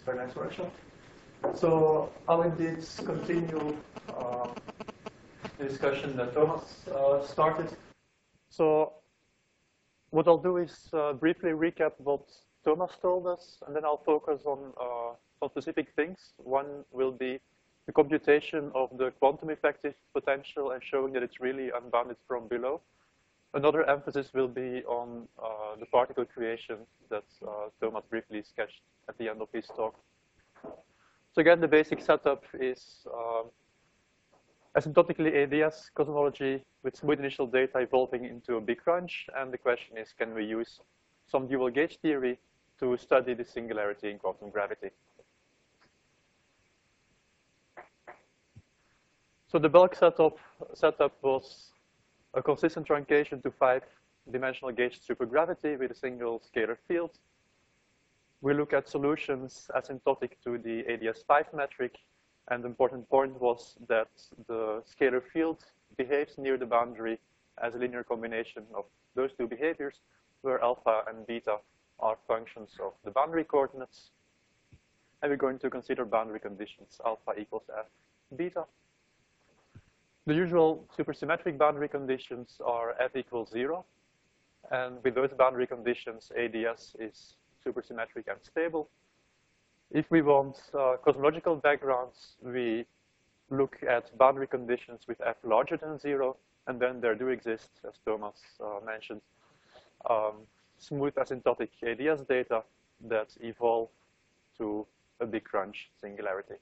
very nice workshop. So I'll indeed continue the discussion that Thomas started. So what I'll do is briefly recap what Thomas told us, and then I'll focus on some specific things. One will be the computation of the quantum effective potential and showing that it's really unbounded from below. Another emphasis will be on the particle creation that Thomas briefly sketched at the end of his talk. So again, the basic setup is asymptotically ADS cosmology with smooth initial data evolving into a big crunch. And the question is, can we use some dual gauge theory to study the singularity in quantum gravity? So the bulk setup was a consistent truncation to 5-dimensional gauge supergravity with a single scalar field. We look at solutions asymptotic to the ADS5 metric, and the important point was that the scalar field behaves near the boundary as a linear combination of those two behaviors, where alpha and beta are functions of the boundary coordinates. And we're going to consider boundary conditions, alpha equals f beta. The usual supersymmetric boundary conditions are f equals 0. And with those boundary conditions, ADS is supersymmetric and stable. If we want cosmological backgrounds, we look at boundary conditions with f larger than 0. And then there do exist, as Thomas mentioned, smooth asymptotic ADS data that evolve to a big crunch singularity.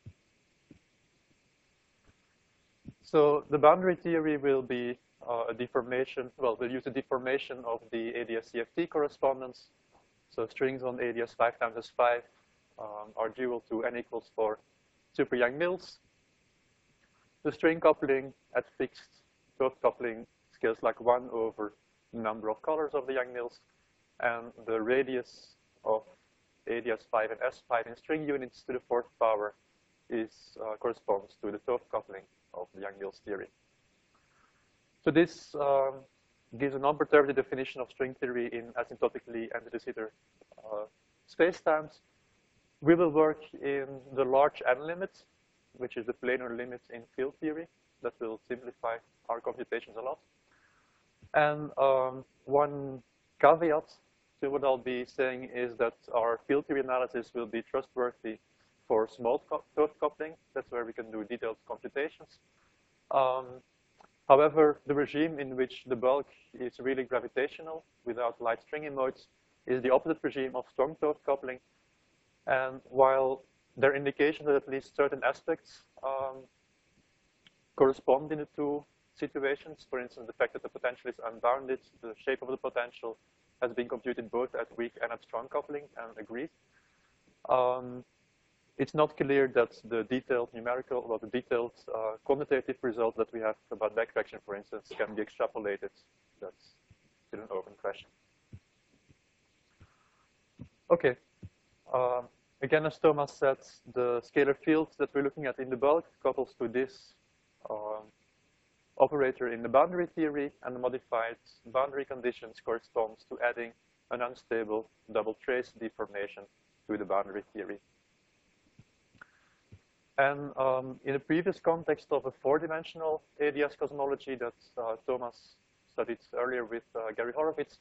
So the boundary theory will be a deformation. Well, we'll use a deformation of the ADS-CFT correspondence. So strings on ADS 5 times S5 are dual to n equals 4 super Yang-Mills. The string coupling at fixed dot coupling scales like 1 over the number of colors of the Yang-Mills. And the radius of ADS5 and S5 in string units to the 4th power is corresponds to the 12th coupling of the Yang-Mills theory. So this gives a non-perturbative definition of string theory in asymptotically and de Sitter spacetimes. We will work in the large n limit, which is the planar limit in field theory. That will simplify our computations a lot. And one caveat to what I'll be saying is that our field theory analysis will be trustworthy for small 12th coupling. That's where we can do detailed computations. However, the regime in which the bulk is really gravitational without light string modes is the opposite regime of strong 12th coupling. And while there are indications that at least certain aspects correspond in the two situations, for instance, the fact that the potential is unbounded, the shape of the potential has been computed both at weak and at strong coupling and agreed. It's not clear that the detailed numerical or the detailed quantitative results that we have about back traction, for instance, can be extrapolated. That's still an open question. Okay. Again, as Thomas said, the scalar field that we're looking at in the bulk couples to this operator in the boundary theory, and the modified boundary conditions corresponds to adding an unstable double trace deformation to the boundary theory. And in a previous context of a 4-dimensional ADS cosmology that Thomas studied earlier with Gary Horowitz,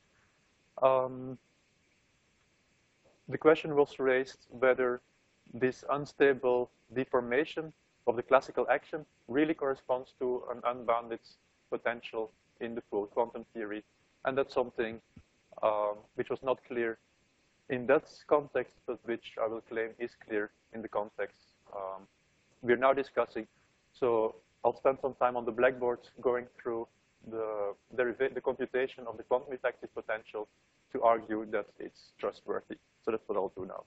the question was raised whether this unstable deformation of the classical action really corresponds to an unbounded potential in the full quantum theory. And that's something which was not clear in that context, but which I will claim is clear in the context we're now discussing. So I'll spend some time on the blackboard going through the computation of the quantum effective potential to argue that it's trustworthy. So that's what I'll do now.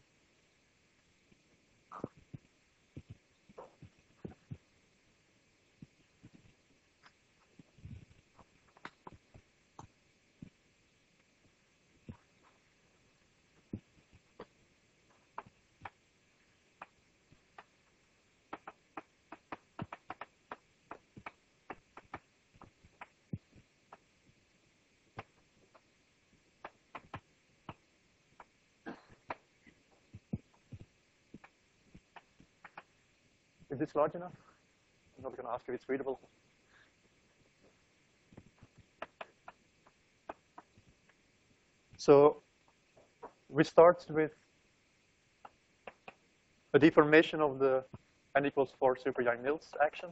Is this large enough? I'm not going to ask if it's readable. So we start with a deformation of the n equals 4 super Yang-Mills action.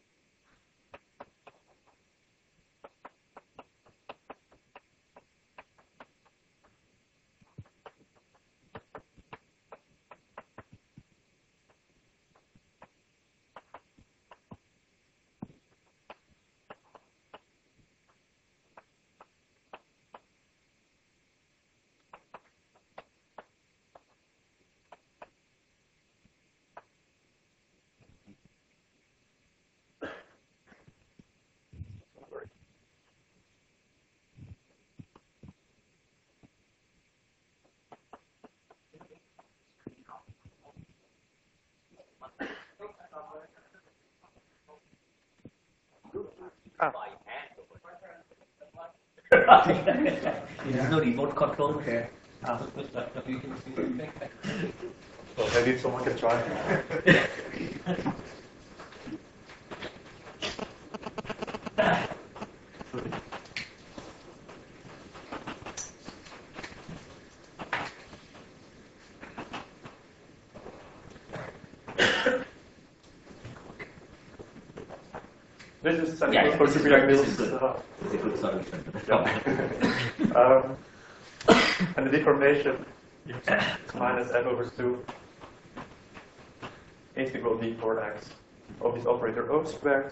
There's no remote control here. Well, maybe someone can try. This is Yeah, for this is super good. Yang-Mills. It's a good solution to the Yeah. problem. And the deformation is minus f over 2 integral d4x of this operator O squared,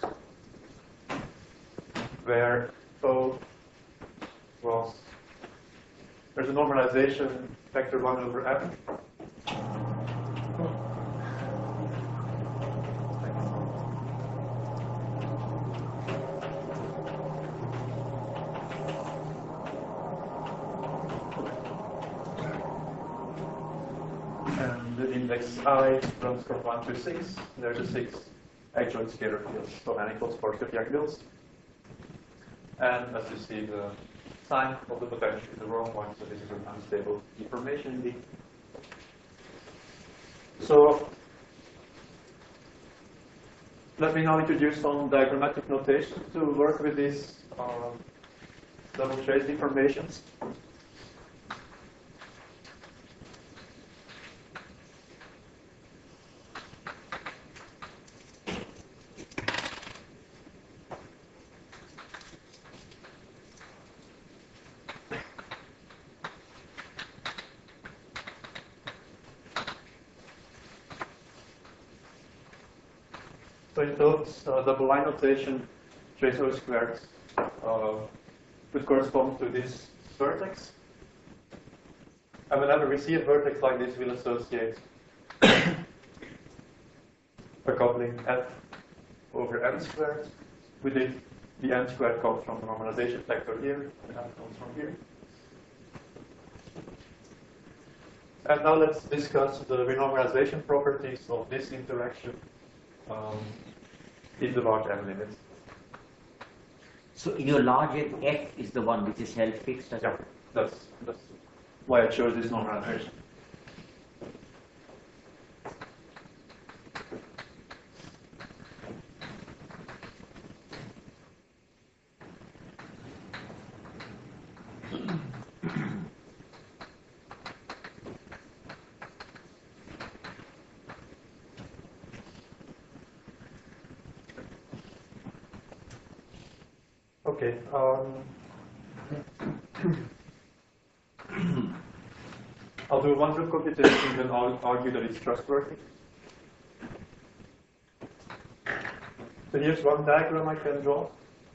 where O was, there's a normalization factor 1 over m. And the index I runs from 1 to 6. There's a 6 adjoint scalar field, so n equals 4 Yang-Mills. And as you see, the sign of the potential is the wrong one, so this is an unstable deformation indeed. So let me now introduce some diagrammatic notation to work with these double trace deformations. So in those double line notation, trace O squared would correspond to this vertex. And whenever we see a vertex like this, we'll associate a coupling f over n squared. With it, the n squared comes from the normalization factor here, and f comes from here. And now let's discuss the renormalization properties of this interaction in the large M limit. So in your large M, F is the one which is held fixed. Yeah, that's why I chose this normalization. Okay. I'll do one root computation and then I'll argue that it's trustworthy. So here's one diagram I can draw.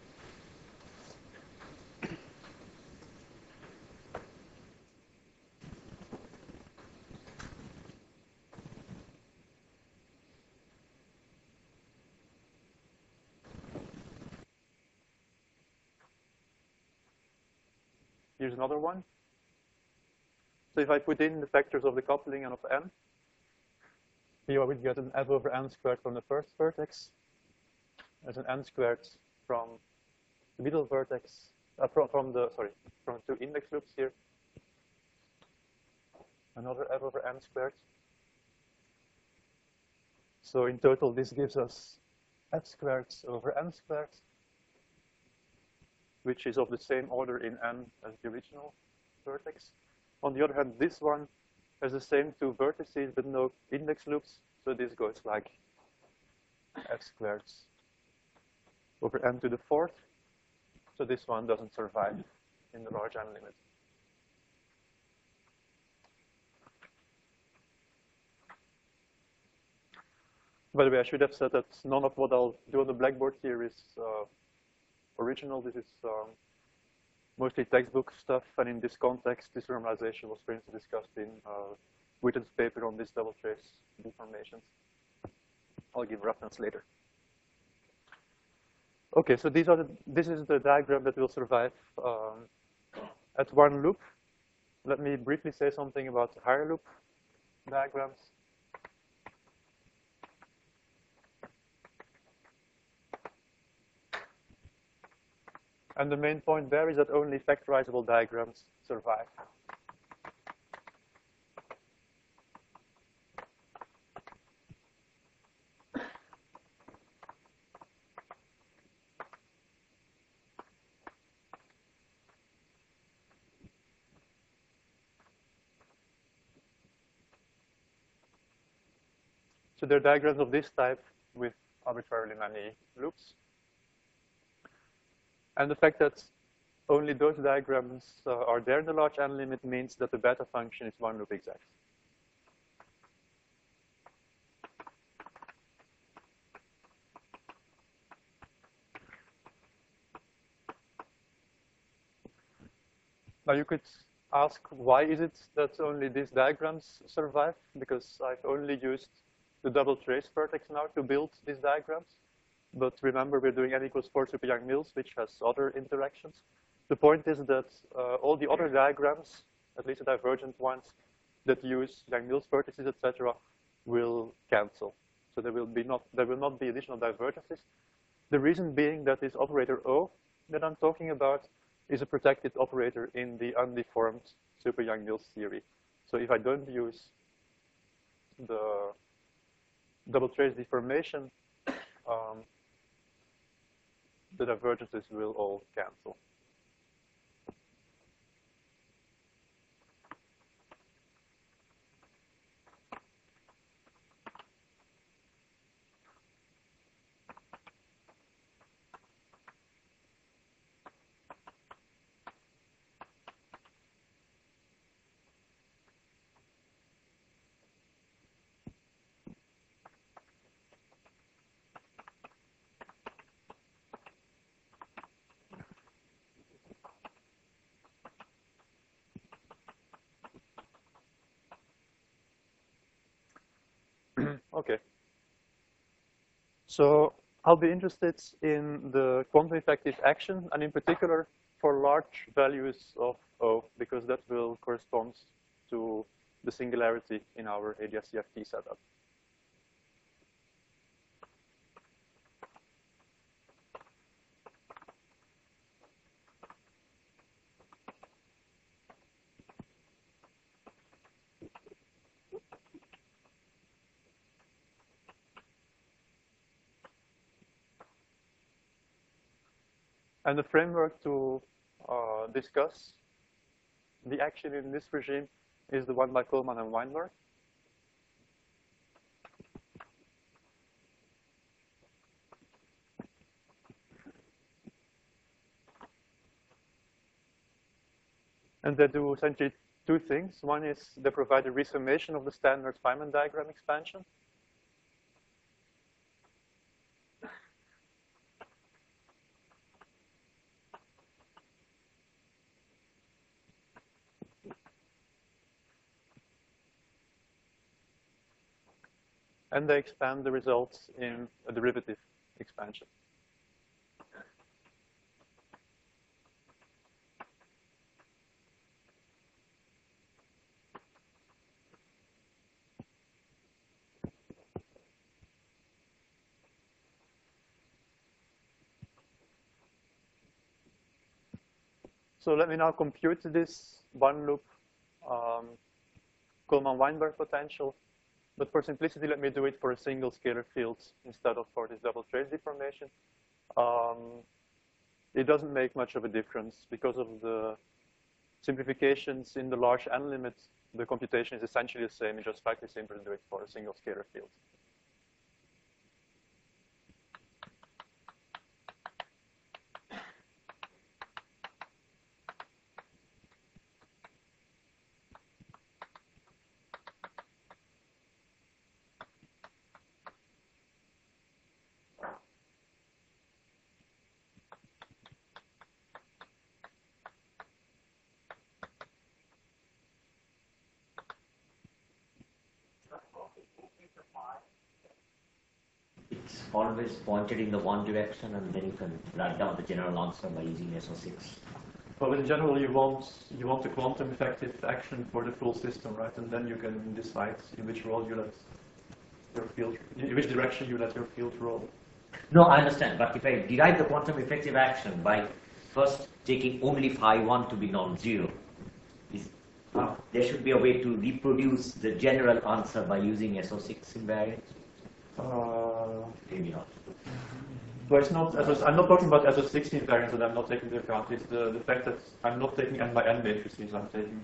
Here's another one. So if I put in the factors of the coupling and of n, here I would get an f over n squared from the first vertex. There's an n squared from the middle vertex, from two index loops here. Another f over n squared. So in total, this gives us f squared over n squared, which is of the same order in n as the original vertex. On the other hand, this one has the same two vertices but no index loops, so this goes like f squared over n to the fourth. So this one doesn't survive in the large n limit. By the way, I should have said that none of what I'll do on the Blackboard here is original. This is mostly textbook stuff, and in this context, this normalization was, for instance, discussed in Witten's paper on this double trace deformations. I'll give reference later. Okay, so this is the diagram that will survive at one loop. Let me briefly say something about higher loop diagrams. And the main point there is that only factorizable diagrams survive. So there are diagrams of this type with arbitrarily many loops. And the fact that only those diagrams are there in the large n limit means that the beta function is one loop exact. Now you could ask, why is it that only these diagrams survive? Because I've only used the double trace vertex now to build these diagrams. But remember, we're doing n equals 4 super Yang-Mills, which has other interactions. The point is that all the other diagrams, at least the divergent ones, that use Yang-Mills vertices, etc., will cancel. So there will not be additional divergences. The reason being that this operator O that I'm talking about is a protected operator in the undeformed super Yang-Mills theory. So if I don't use the double trace deformation, the divergences will all cancel. Okay. So I'll be interested in the quantum effective action, and in particular for large values of O, because that will correspond to the singularity in our ADS-CFT setup. And the framework to discuss the action in this regime is the one by Kuhlmann and Weinberg. And they do essentially two things. One is they provide a resummation of the standard Feynman diagram expansion. And they expand the results in a derivative expansion. So let me now compute this one loop Kuhlmann-Weinberg potential But for simplicity, let me do it for a single scalar field instead of for this double trace deformation. It doesn't make much of a difference because of the simplifications in the large N limit. The computation is essentially the same. It's just slightly simpler to do it for a single scalar field. It's always pointed in the one direction, and then you can write down the general answer by using SO6. Well, in general, you want a quantum effective action for the full system, right? And then you can decide in which role you let your field, in which direction you let your field roll. No, I understand. But if I derive the quantum effective action by first taking only phi 1 to be non-zero, there should be a way to reproduce the general answer by using SO6 invariant? Maybe not. Well, it's not. I'm not talking about SO16 invariants that I'm not taking into account. It's the fact that I'm not taking n by n matrices. I'm taking.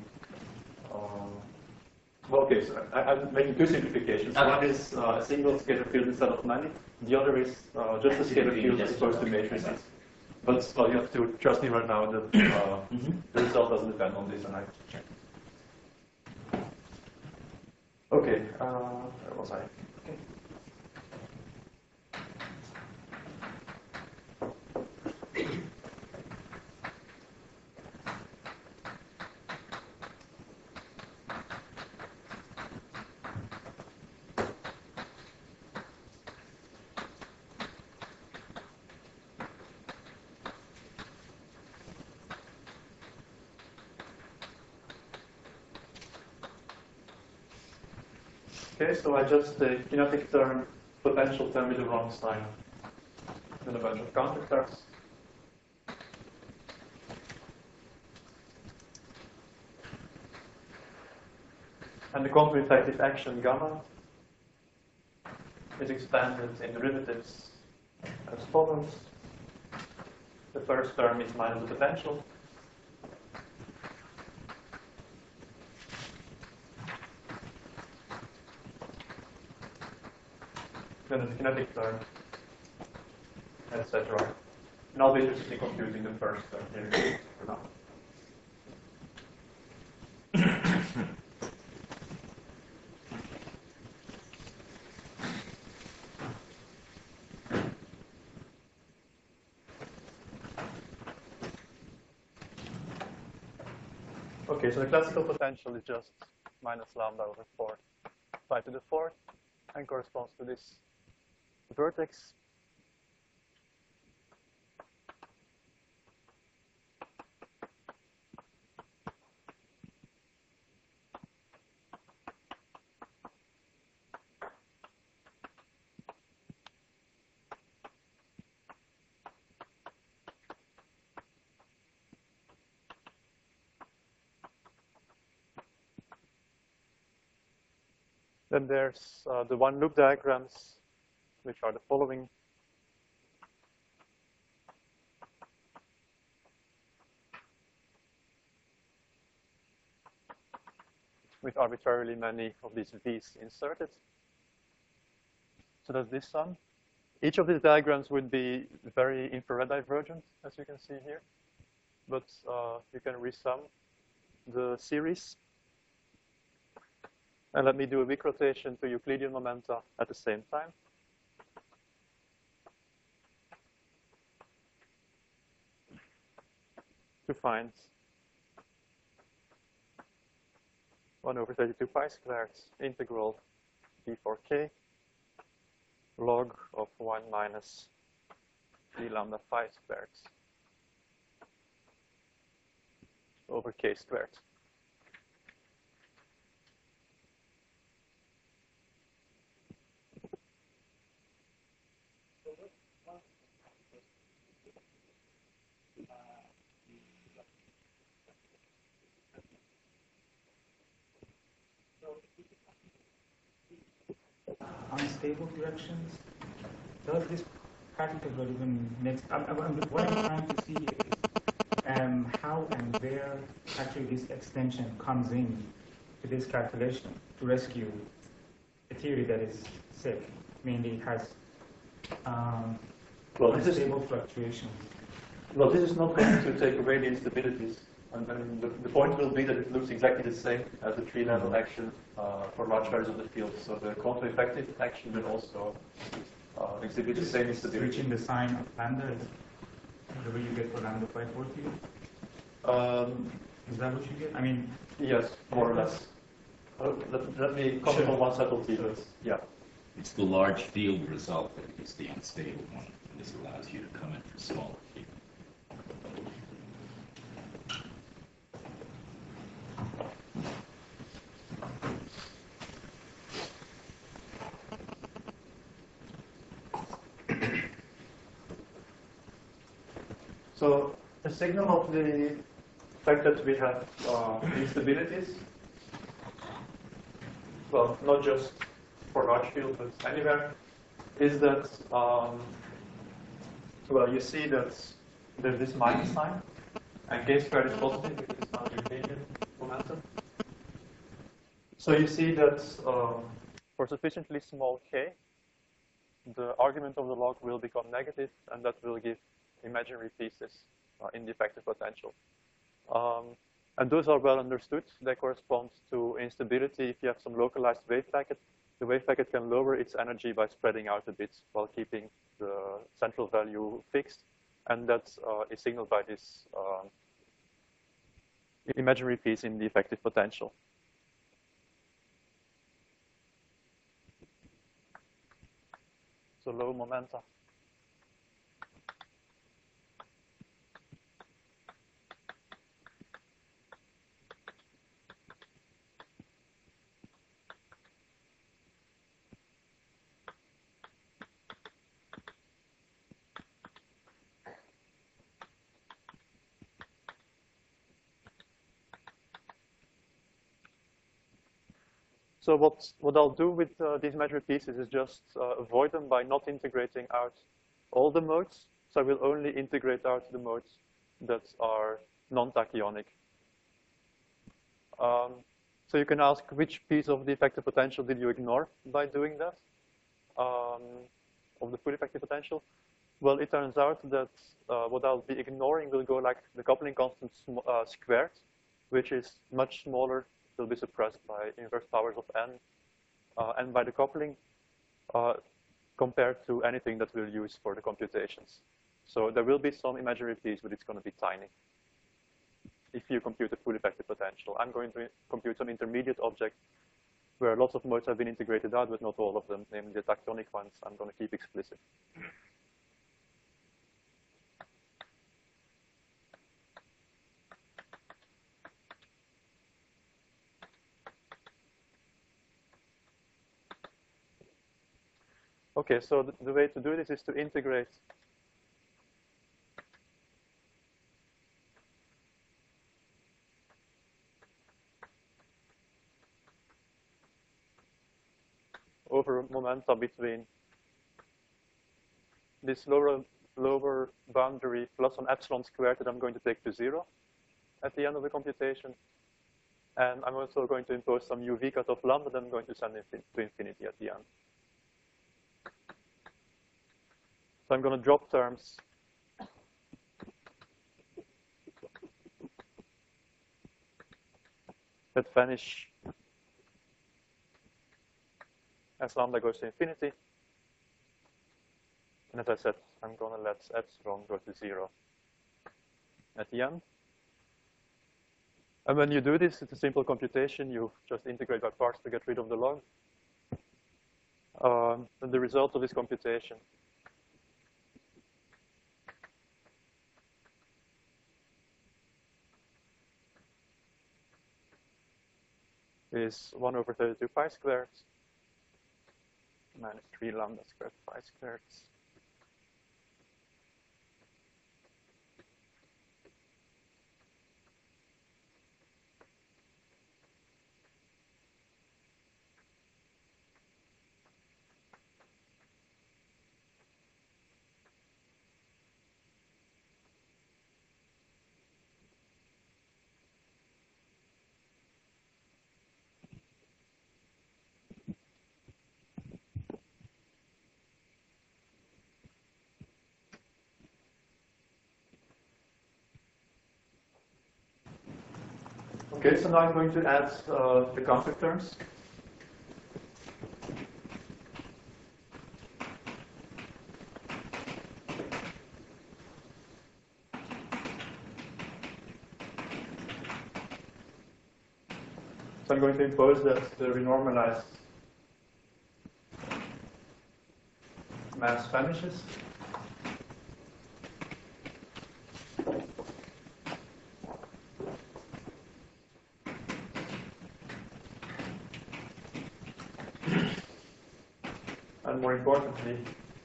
Well, okay. So I'm making two simplifications. Okay. One is a single scalar field instead of many. The other is just a scalar field as opposed to matrices. But well, you have to trust me right now that the result doesn't depend on this, and I have to check. Okay. Where was I? Okay. Okay, so I just the kinetic term, potential term with the wrong sign, then a bunch of counter terms. And the quantum effective action gamma is expanded in derivatives as follows. The first term is minus the potential. Then the kinetic term, etc. And I'll be interested in computing the first term here for now. Okay, so the classical potential is just minus lambda over 4 pi to the 4th and corresponds to this vertex. Then there's the one loop diagrams, which are the following. With arbitrarily many of these V's inserted. So does this sum. Each of these diagrams would be very infrared divergent, as you can see here. But you can resum the series. And let me do a weak rotation to Euclidean momenta at the same time. To find 1 over 32 pi squared integral d4k log of 1 minus d lambda phi squared over k squared. unstable directions? Does this practical even makes? What I'm trying to see is how and where actually this extension comes in to this calculation to rescue a theory that is sick, mainly has unstable fluctuations. Well, this is not going to take away the instabilities. And the point will be that it looks exactly the same as the tree-level action for large values of the field. So the quantum effective action will also exhibit the same instability. Switching the sign of lambda is the way you get for lambda by 4 field? Is that what you get? I mean, yes, more or less. Let me comment on one subtlety. Yeah. It's the large field result that is the unstable one. This allows you to come in for smaller field. So a signal of the fact that we have instabilities, well, not just for large field, but anywhere, is that, well, you see that there's this minus sign, and k squared is positive because it's not Euclidean momentum. So you see that for sufficiently small k, the argument of the log will become negative, and that will give imaginary pieces in the effective potential. And those are well understood. They correspond to instability. If you have some localized wave packet, the wave packet can lower its energy by spreading out a bit while keeping the central value fixed. And that is signaled by this imaginary piece in the effective potential. So low momenta. So what I'll do with these imaginary pieces is just avoid them by not integrating out all the modes. So I will only integrate out the modes that are non-tachyonic. So you can ask which piece of the effective potential did you ignore by doing that, of the full effective potential. Well, it turns out that what I'll be ignoring will go like the coupling constant squared, which is much smaller, will be suppressed by inverse powers of n, and by the coupling compared to anything that we'll use for the computations. So there will be some imaginary piece, but it's going to be tiny. If you compute a full effective potential, I'm going to compute some intermediate object where lots of modes have been integrated out, but not all of them, namely the tachyonic ones. I'm going to keep explicit. Okay, so the way to do this is to integrate over momenta between this lower boundary plus an epsilon squared that I'm going to take to 0 at the end of the computation. And I'm also going to impose some UV cut of lambda that I'm going to send to infinity at the end. So I'm going to drop terms that vanish as lambda goes to infinity. And as I said, I'm going to let epsilon go to 0 at the end. And when you do this, it's a simple computation. You just integrate by parts to get rid of the log. And the result of this computation is 1 over 32 pi squared minus 3 lambda squared pi squared. Okay, so now I'm going to add the counter terms. So I'm going to impose that the renormalized mass vanishes. And more importantly,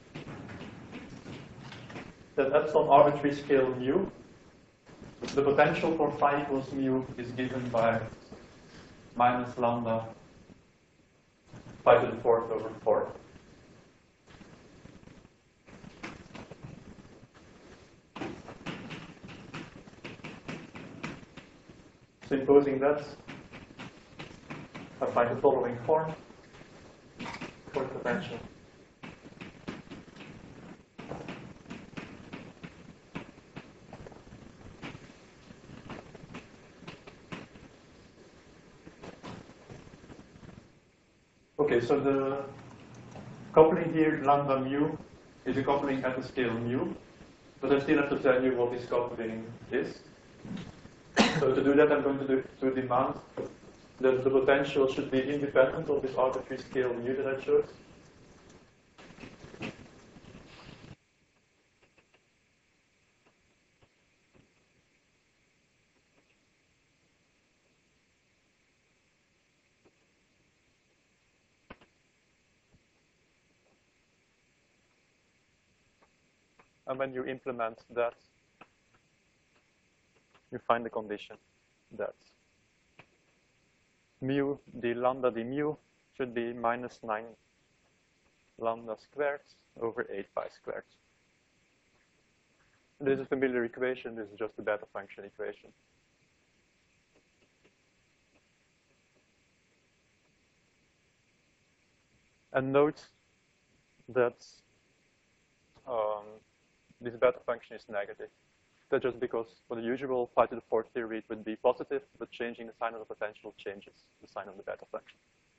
that at some arbitrary scale mu, the potential for phi equals mu is given by minus lambda phi to the fourth over 4. So imposing that, I find the following form for the potential. Okay, so the coupling here, lambda mu, is a coupling at the scale mu, but I still have to tell you what this coupling is. So to do that, I'm going to demand that the potential should be independent of this arbitrary scale mu that I showed. And when you implement that, you find the condition that mu d lambda d mu should be minus 9 lambda squared over 8 pi squared. This is a familiar equation. This is just a beta function equation. And note that this beta function is negative. That's just because for the usual phi to the fourth theory it would be positive, but changing the sign of the potential changes the sign of the beta function.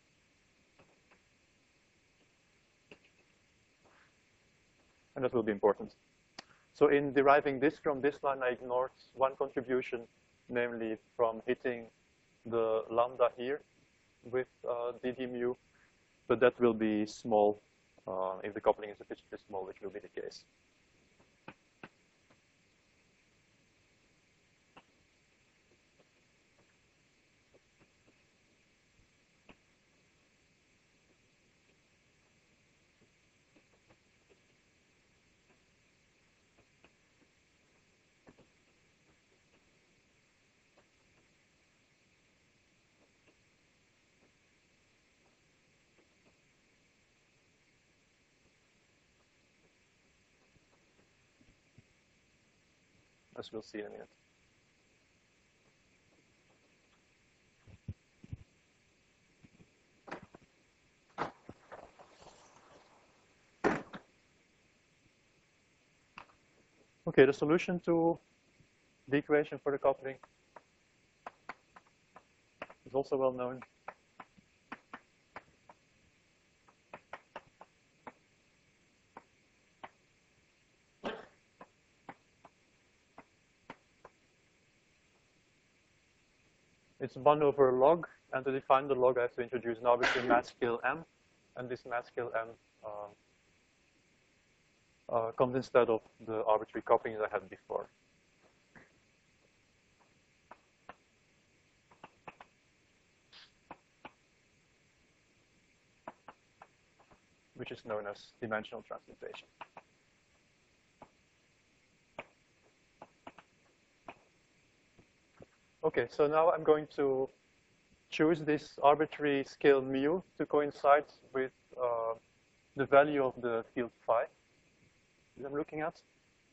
And that will be important. So in deriving this from this line, I ignored one contribution, namely from hitting the lambda here with dd mu, but that will be small if the coupling is sufficiently small, which will be the case. As we'll see in a minute. Okay, the solution to the equation for the coupling is also well known. It's 1 over log, and to define the log, I have to introduce an arbitrary mass scale m, and this mass scale m comes instead of the arbitrary couplings I had before. Which is known as dimensional transmutation. Okay, so now I'm going to choose this arbitrary scale mu to coincide with the value of the field phi that I'm looking at.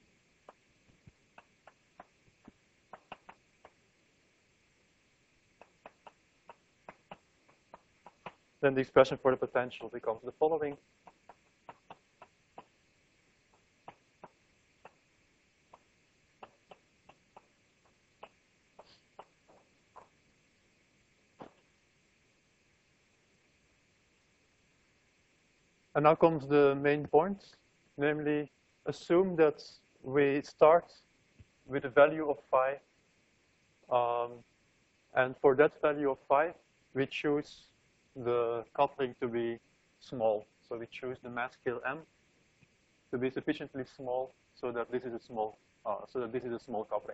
Then the expression for the potential becomes the following. And now comes the main point, namely assume that we start with a value of phi, and for that value of phi, we choose the coupling to be small. So we choose the mass scale m to be sufficiently small so that this is a small coupling.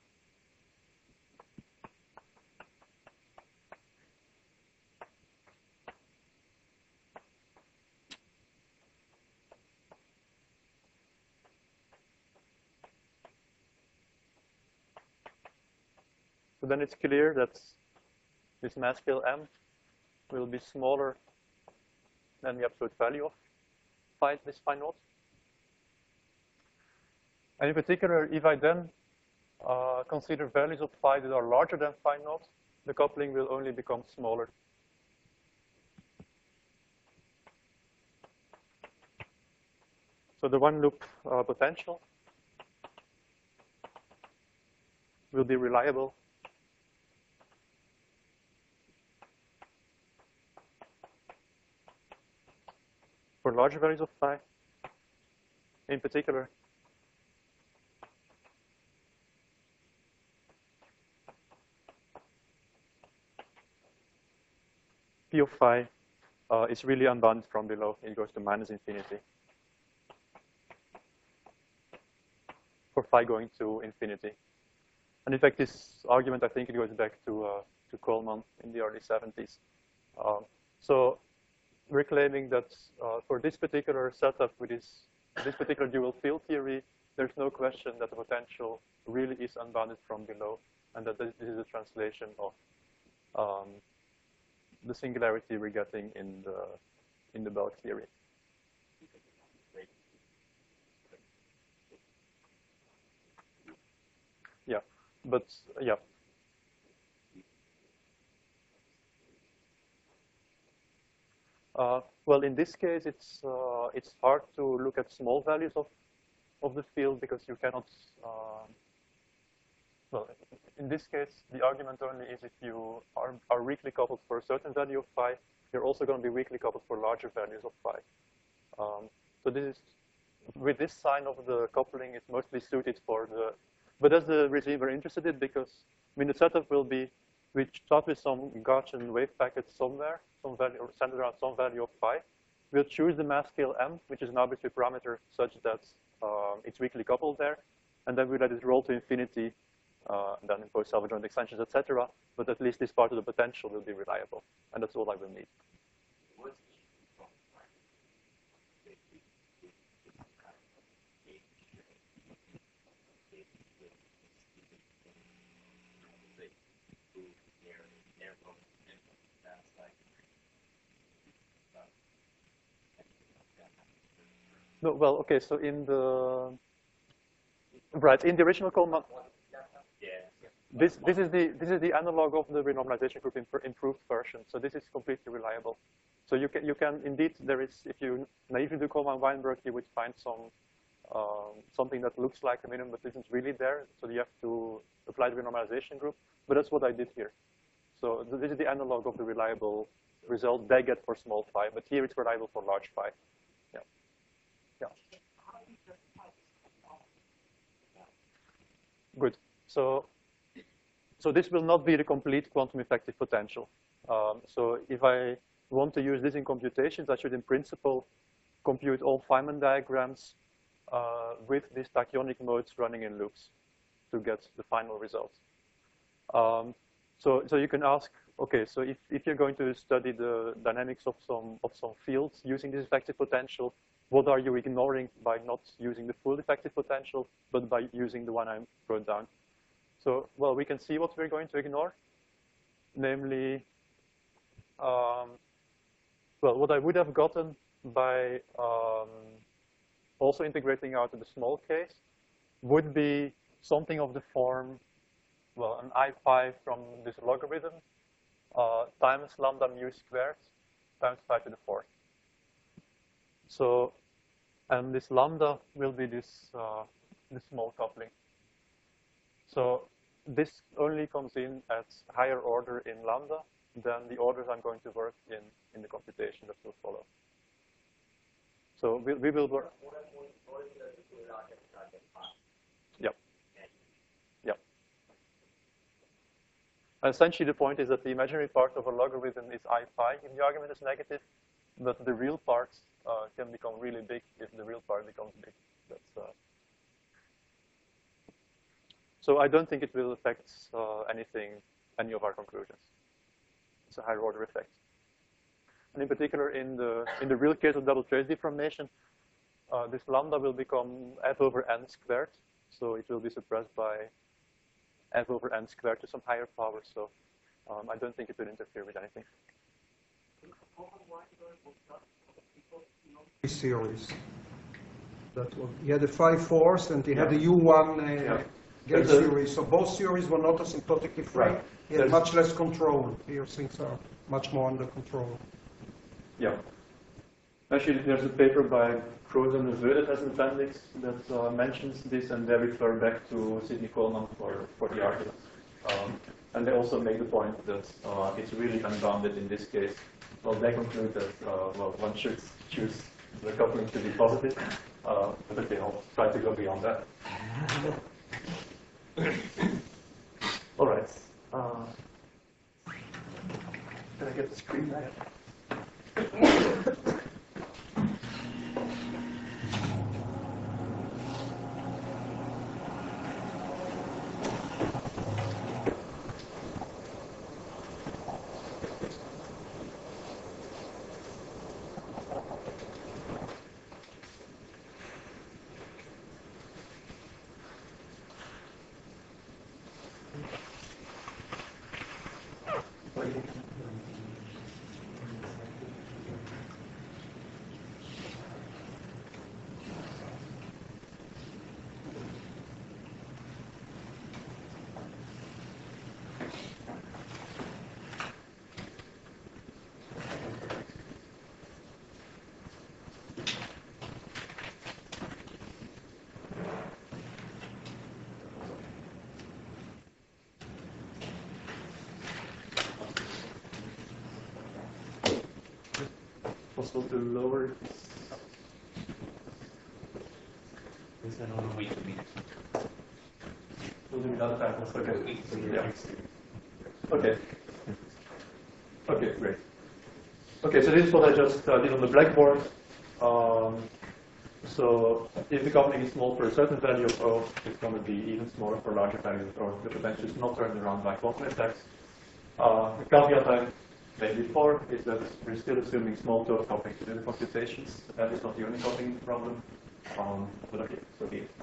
So then it's clear that this mass scale m will be smaller than the absolute value of this phi naught. And in particular, if I then consider values of phi that are larger than phi naught, the coupling will only become smaller. So the one loop potential will be reliable for larger values of phi. In particular, P of phi is really unbounded from below. It goes to minus infinity. For phi going to infinity. And in fact, this argument, I think it goes back to Coleman in the early 70s. So we're claiming that for this particular setup with this particular dual field theory, there's no question that the potential really is unbounded from below, and that this is a translation of the singularity we're getting in the bulk theory. Yeah, but yeah. Well, in this case, it's hard to look at small values of the field because you cannot. Well, in this case, the argument only is if you are weakly coupled for a certain value of phi, you're also going to be weakly coupled for larger values of phi. So this is, with this sign of the coupling, it's mostly suited for the, but that's the regime we're interested in because, I mean, the setup will be, we start with some Gaussian wave packet somewhere, some value, or centered around some value of phi. We'll choose the mass scale m, which is an arbitrary parameter such that it's weakly coupled there, and then we let it roll to infinity, and then impose self-adjoint extensions, etc. But at least this part of the potential will be reliable, and that's all I will need. No, well, okay. So in the original Coleman, this is the analog of the renormalization group improved version. So this is completely reliable. So you can indeed, there is, if you naively do Coleman-Weinberg, you would find something that looks like a minimum but isn't really there. So you have to apply the renormalization group. But that's what I did here. So this is the analog of the reliable result they get for small phi, but here it's reliable for large phi. Yeah. Yeah. Good. So this will not be the complete quantum effective potential. So if I want to use this in computations, I should in principle compute all Feynman diagrams with these tachyonic modes running in loops to get the final result. So you can ask, okay, so if you're going to study the dynamics of some fields using this effective potential, what are you ignoring by not using the full effective potential, but by using the one I wrote down? So, well, we can see what we're going to ignore, namely, well, what I would have gotten by also integrating out of the small case would be something of the form, well, an I phi from this logarithm times lambda mu squared times 5 to the 4th. So, and this lambda will be this small coupling. So this only comes in at higher order in lambda than the orders I'm going to work in the computation that will follow. So we will work. Yep. Yep. Essentially, the point is that the imaginary part of a logarithm is I pi if the argument is negative, but the real parts can become really big if the real part becomes big. That's so I don't think it will affect any of our conclusions. It's a higher order effect. And in particular, in the real case of double trace deformation, this lambda will become f over n squared. So it will be suppressed by f over n squared to some higher power. So I don't think it will interfere with anything. Series. That one. He had the 5 force and he had the U1 gate series. So both series were not asymptotically free. Right. He had much less control. Here things are much more under control. Yeah. Actually, there's a paper by Kroes and Neveu that has an appendix that mentions this, and they refer back to Sidney Coleman for the argument. And they also make the point that it's really unbounded in this case. Well, they conclude that well, one should choose the coupling to be positive, but they all try to go beyond that. All right. Can I get the screen back? Possible to lower Is that on a week to meet? we'll do another time. Okay. Yeah. Okay. Okay, great. Okay, so this is what I just did on the blackboard. So if the coupling is small for a certain value of O, it's going to be even smaller for larger values of O. The potential is not turned around by quantum effects. The caveat I made before is that we're still assuming small total coupling to do the computations. That is not the only coupling problem. But okay, so be it.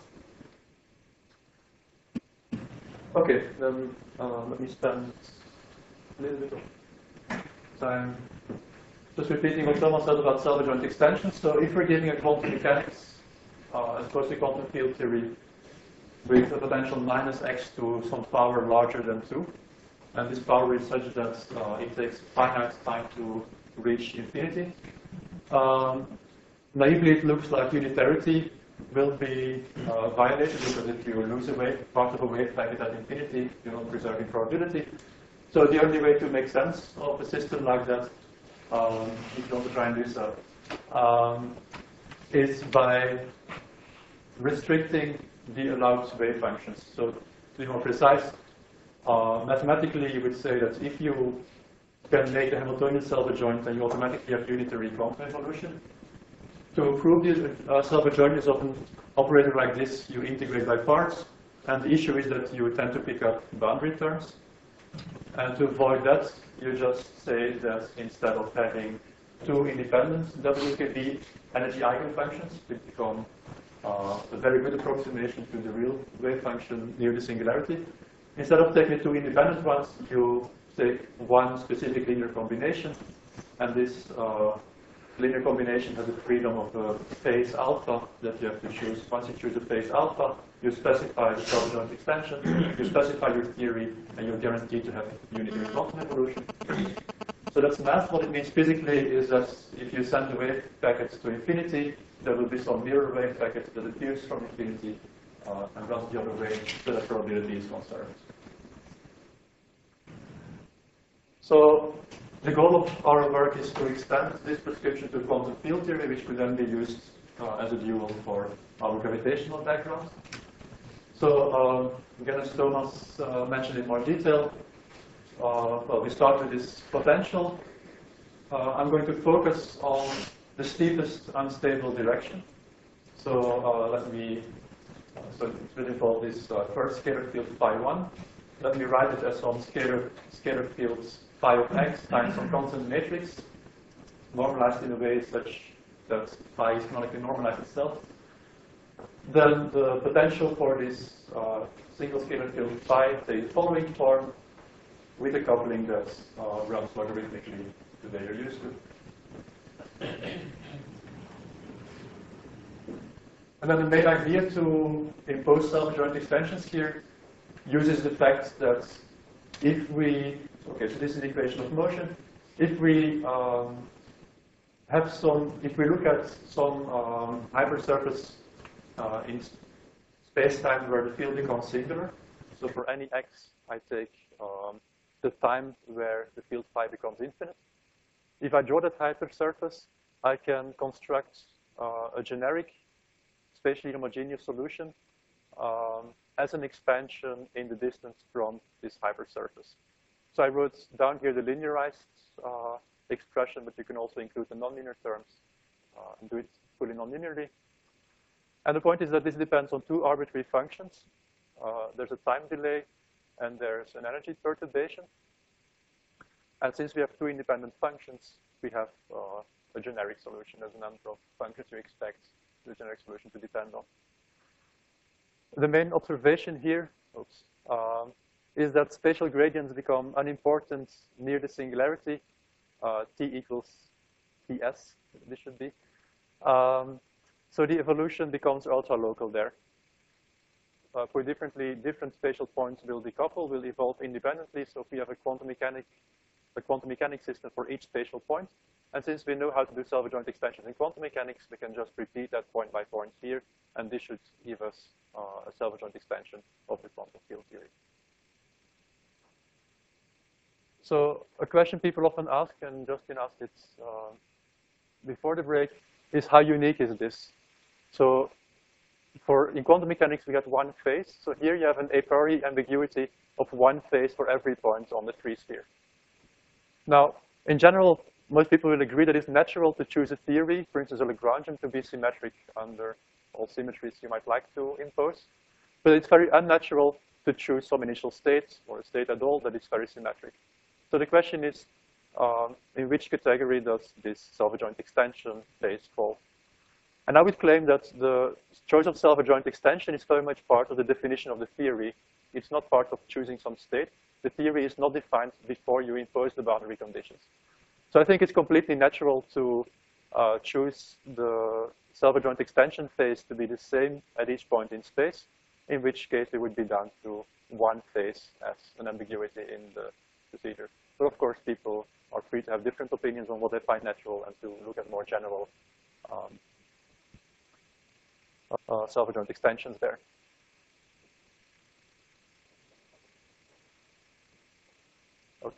Okay, then let me spend a little bit of time just repeating what Thomas said about self-adjoint extensions. So if we're giving a quantum mechanics as opposed to quantum field theory with a potential minus x to some power larger than 2, and this power is such that it takes finite time to reach infinity. Naively, it looks like unitarity will be violated because if you lose a wave, part of a wave packet at infinity, you're not preserving probability. So the only way to make sense of a system like that, if you want to try and do so, is by restricting the allowed wave functions. So to be more precise, mathematically you would say that if you can make a Hamiltonian self-adjoint, then you automatically have unitary quantum evolution. To prove this self-adjoint is often operated like this: you integrate by parts, and the issue is that you tend to pick up boundary terms. And to avoid that, you just say that instead of having two independent WKB energy eigenfunctions, which become a very good approximation to the real wave function near the singularity, instead of taking two independent ones, you take one specific linear combination, and this linear combination has a freedom of a phase alpha that you have to choose. Once you choose a phase alpha, you specify the self-adjoint extension, you specify your theory, and you're guaranteed to have unitary quantum evolution. So that's math. What it means physically is that if you send the wave packets to infinity, there will be some mirror wave packets that appears from infinity and runs the other way, so that probability is conserved. So The goal of our work is to extend this prescription to quantum field theory, which could then be used as a dual for our gravitational background. So, again, as Thomas mentioned in more detail, well, we start with this potential. I'm going to focus on the steepest unstable direction. So let me, so it will involve this first scalar field phi1. Let me write it as some scalar fields phi of x times some constant matrix, normalized in a way such that phi is canonically normalized itself. Then the potential for this single scalar field phi, the following form, with a coupling that runs logarithmically the way you're used to. And then the main idea to impose self-adjoint extensions here uses the fact that if we, okay, so this is the equation of motion. If we have some, if we look at some hypersurface in space-time where the field becomes singular, so for any x, I take the time where the field phi becomes infinite. If I draw that hypersurface, I can construct a generic spatially homogeneous solution as an expansion in the distance from this hypersurface. So I wrote down here the linearized expression, but you can also include the nonlinear terms and do it fully nonlinearly. And the point is that this depends on two arbitrary functions. There's a time delay, and there's an energy perturbation. And since we have two independent functions, we have a generic solution. There's a number of functions you expect the generic solution to depend on. The main observation here is that spatial gradients become unimportant near the singularity. T equals Ts, this should be. So the evolution becomes ultra-local there. For different spatial points will decouple, will evolve independently. So if we have a quantum mechanics system for each spatial point, and since we know how to do self-adjoint extensions in quantum mechanics, we can just repeat that point by point here, and this should give us a self-adjoint extension of the quantum field theory. So a question people often ask, and Justin asked it before the break, is how unique is this? So in quantum mechanics, we got one phase. So here you have an a priori ambiguity of one phase for every point on the free sphere. Now, in general, most people will agree that it's natural to choose a theory, for instance, a Lagrangian, to be symmetric under all symmetries you might like to impose. But it's very unnatural to choose some initial state or a state at all that is very symmetric. So the question is, in which category does this self-adjoint extension phase fall? And I would claim that the choice of self-adjoint extension is very much part of the definition of the theory. It's not part of choosing some state. The theory is not defined before you impose the boundary conditions. So I think it's completely natural to choose the self-adjoint extension phase to be the same at each point in space, in which case we would be down to one phase as an ambiguity in the procedure. But of course, people are free to have different opinions on what they find natural and to look at more general self-adjoint extensions there. Okay.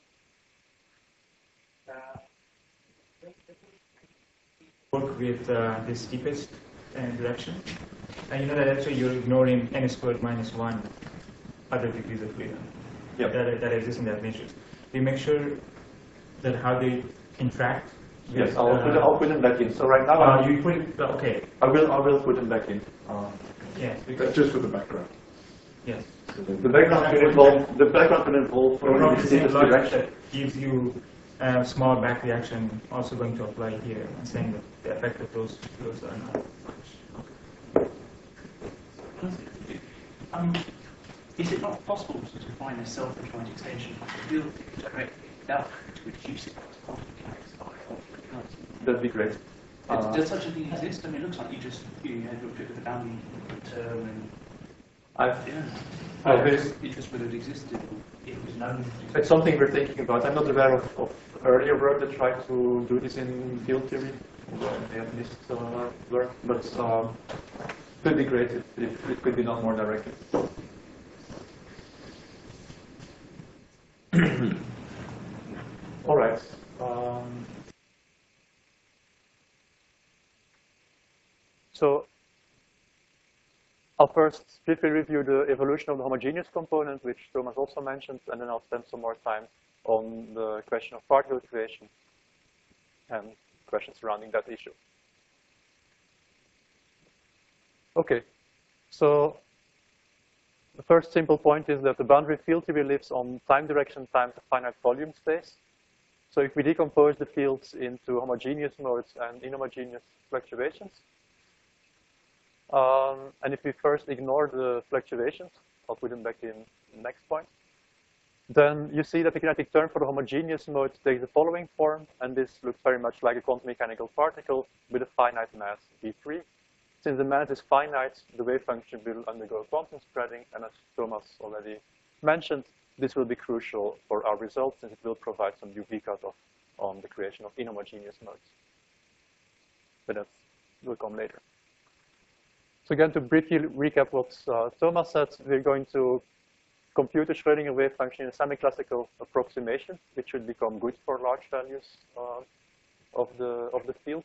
Work with the steepest direction. And you know that actually you're ignoring n squared minus 1 other degrees of freedom that exist in that matrix. We make sure that how they interact. Yes, I'll put them back in. So right now, you put it, okay. I will put them back in. Yes. That's just for the background. Yes. The background will involve From the the same steepest logic direction. that gives you a small back reaction also going to apply here and saying that the effect of those are not much. Is it not possible to define a self-adjoint extension of the field directly enough to reduce it to quantum mechanics? That'd be great. Does such a thing exist? I mean, it looks like you had looked at the boundary term and I've interest whether it existed or it was known. It's something we're thinking about. I'm not aware of earlier work that tried to do this in field theory. They have missed work, but it could be great if it could be done more directly. All right. So I'll first briefly review the evolution of the homogeneous component, which Thomas also mentioned, and then I'll spend some more time on the question of particle creation and questions surrounding that issue. Okay, so the first simple point is that the boundary field theory lives on time direction times a finite volume space. So if we decompose the fields into homogeneous modes and inhomogeneous fluctuations, and if we first ignore the fluctuations, I'll put them back in the next point, then you see that the kinetic term for the homogeneous mode takes the following form, and this looks very much like a quantum mechanical particle with a finite mass, V3. Since the mass is finite, the wave function will undergo quantum spreading, and as Thomas already mentioned, this will be crucial for our results, since it will provide some UV cutoff on the creation of inhomogeneous modes. But that will come later. So again, to briefly recap what Thomas said, we're going to compute the Schrödinger wave function in a semi-classical approximation, which should become good for large values of the field.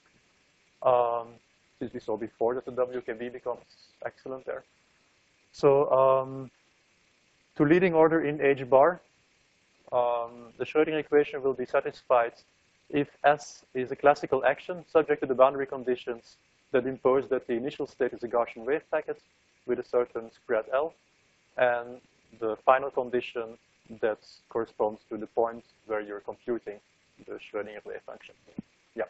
Since we saw before that the WKB becomes excellent there. So to leading order in H bar, the Schrödinger equation will be satisfied if S is a classical action subject to the boundary conditions that impose that the initial state is a Gaussian wave packet with a certain spread L, and the final condition that corresponds to the point where you're computing the Schrödinger wave function. Yeah.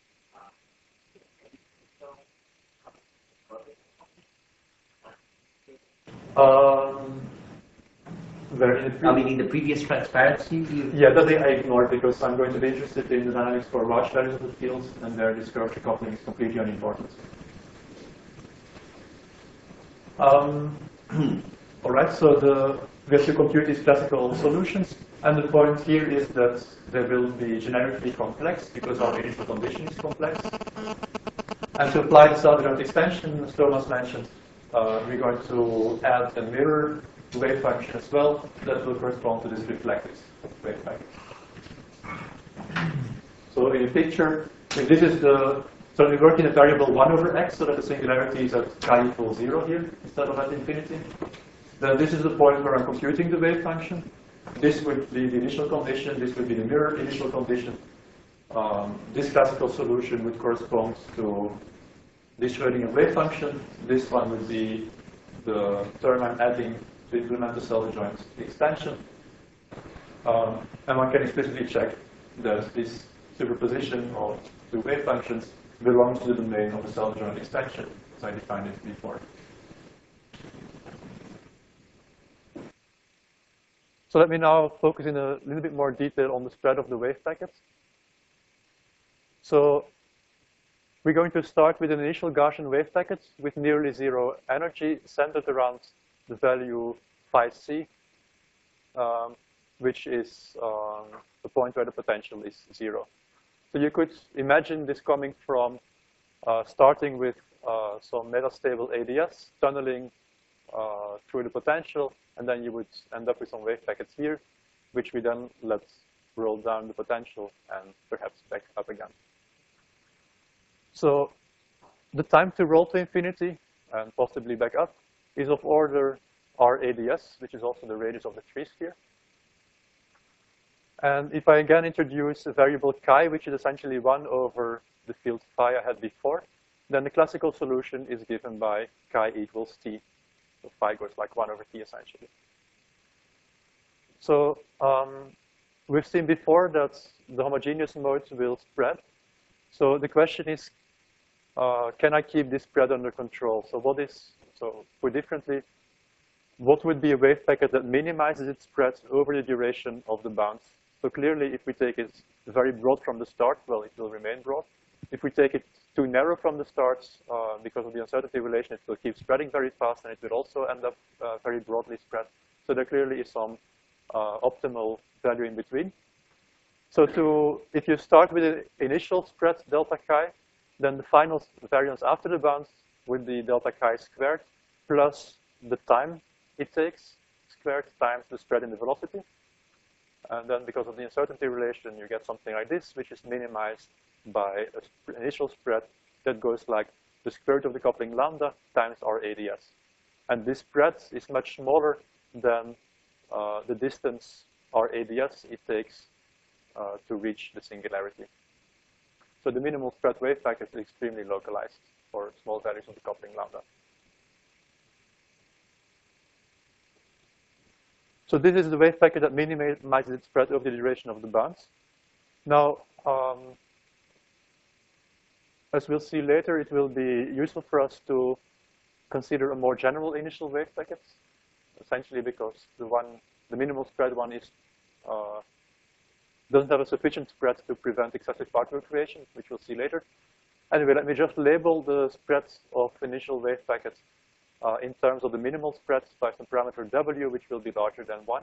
In the previous transparency? Yeah, that I ignored because I'm going to be interested in the dynamics for large values of the fields, and there this curve decoupling is completely unimportant. All right, so we have to compute these classical solutions, and the point here is that they will be generically complex because our initial condition is complex. And to apply the Salvador extension, as Thomas mentioned, we're going to add a mirror wave function as well that will correspond to this reflected wave packet. So in the picture, if this is the, so we work in a variable 1 over x so that the singularity is at chi equals 0 here instead of at infinity. Then this is the point where I'm computing the wave function. This would be the initial condition, this would be the mirror initial condition. This classical solution would correspond to this Schrödinger wave function. This one would be the term I'm adding to implement the self-adjoint extension. And one can explicitly check that this superposition of two wave functions belongs to the domain of the self-adjoint extension, as I defined it before. So let me now focus in a little bit more detail on the spread of the wave packets. So we're going to start with an initial Gaussian wave packet with nearly zero energy centered around the value phi c, which is the point where the potential is 0. So you could imagine this coming from starting with some metastable ADS, tunneling through the potential, and then you would end up with some wave packets here, which we then let roll down the potential and perhaps back up again. So the time to roll to infinity and possibly back up is of order RADS, which is also the radius of the tree sphere. And if I again introduce a variable chi, which is essentially 1 over the field phi I had before, then the classical solution is given by chi equals t. So phi goes like 1 over t essentially. So we've seen before that the homogeneous modes will spread. So the question is, can I keep this spread under control? So put differently, what would be a wave packet that minimizes its spread over the duration of the bounce? So clearly, if we take it very broad from the start, well, it will remain broad. If we take it too narrow from the start, because of the uncertainty relation, it will keep spreading very fast, and it will also end up very broadly spread. So there clearly is some optimal value in between. So if you start with an initial spread delta chi, then the final variance after the bounce would be delta chi squared plus the time it takes squared times the spread in the velocity. And then because of the uncertainty relation, you get something like this, which is minimized by an initial spread that goes like the square root of the coupling lambda times our ADS. And this spread is much smaller than the distance our ADS it takes to reach the singularity. So the minimal spread wave packet is extremely localized for small values of the coupling lambda. So this is the wave packet that minimizes its spread over the duration of the bounds. Now, as we'll see later, it will be useful for us to consider a more general initial wave packet, essentially because the minimal spread one doesn't have a sufficient spread to prevent excessive particle creation, which we'll see later. Anyway, let me just label the spreads of initial wave packets in terms of the minimal spreads by some parameter W, which will be larger than 1.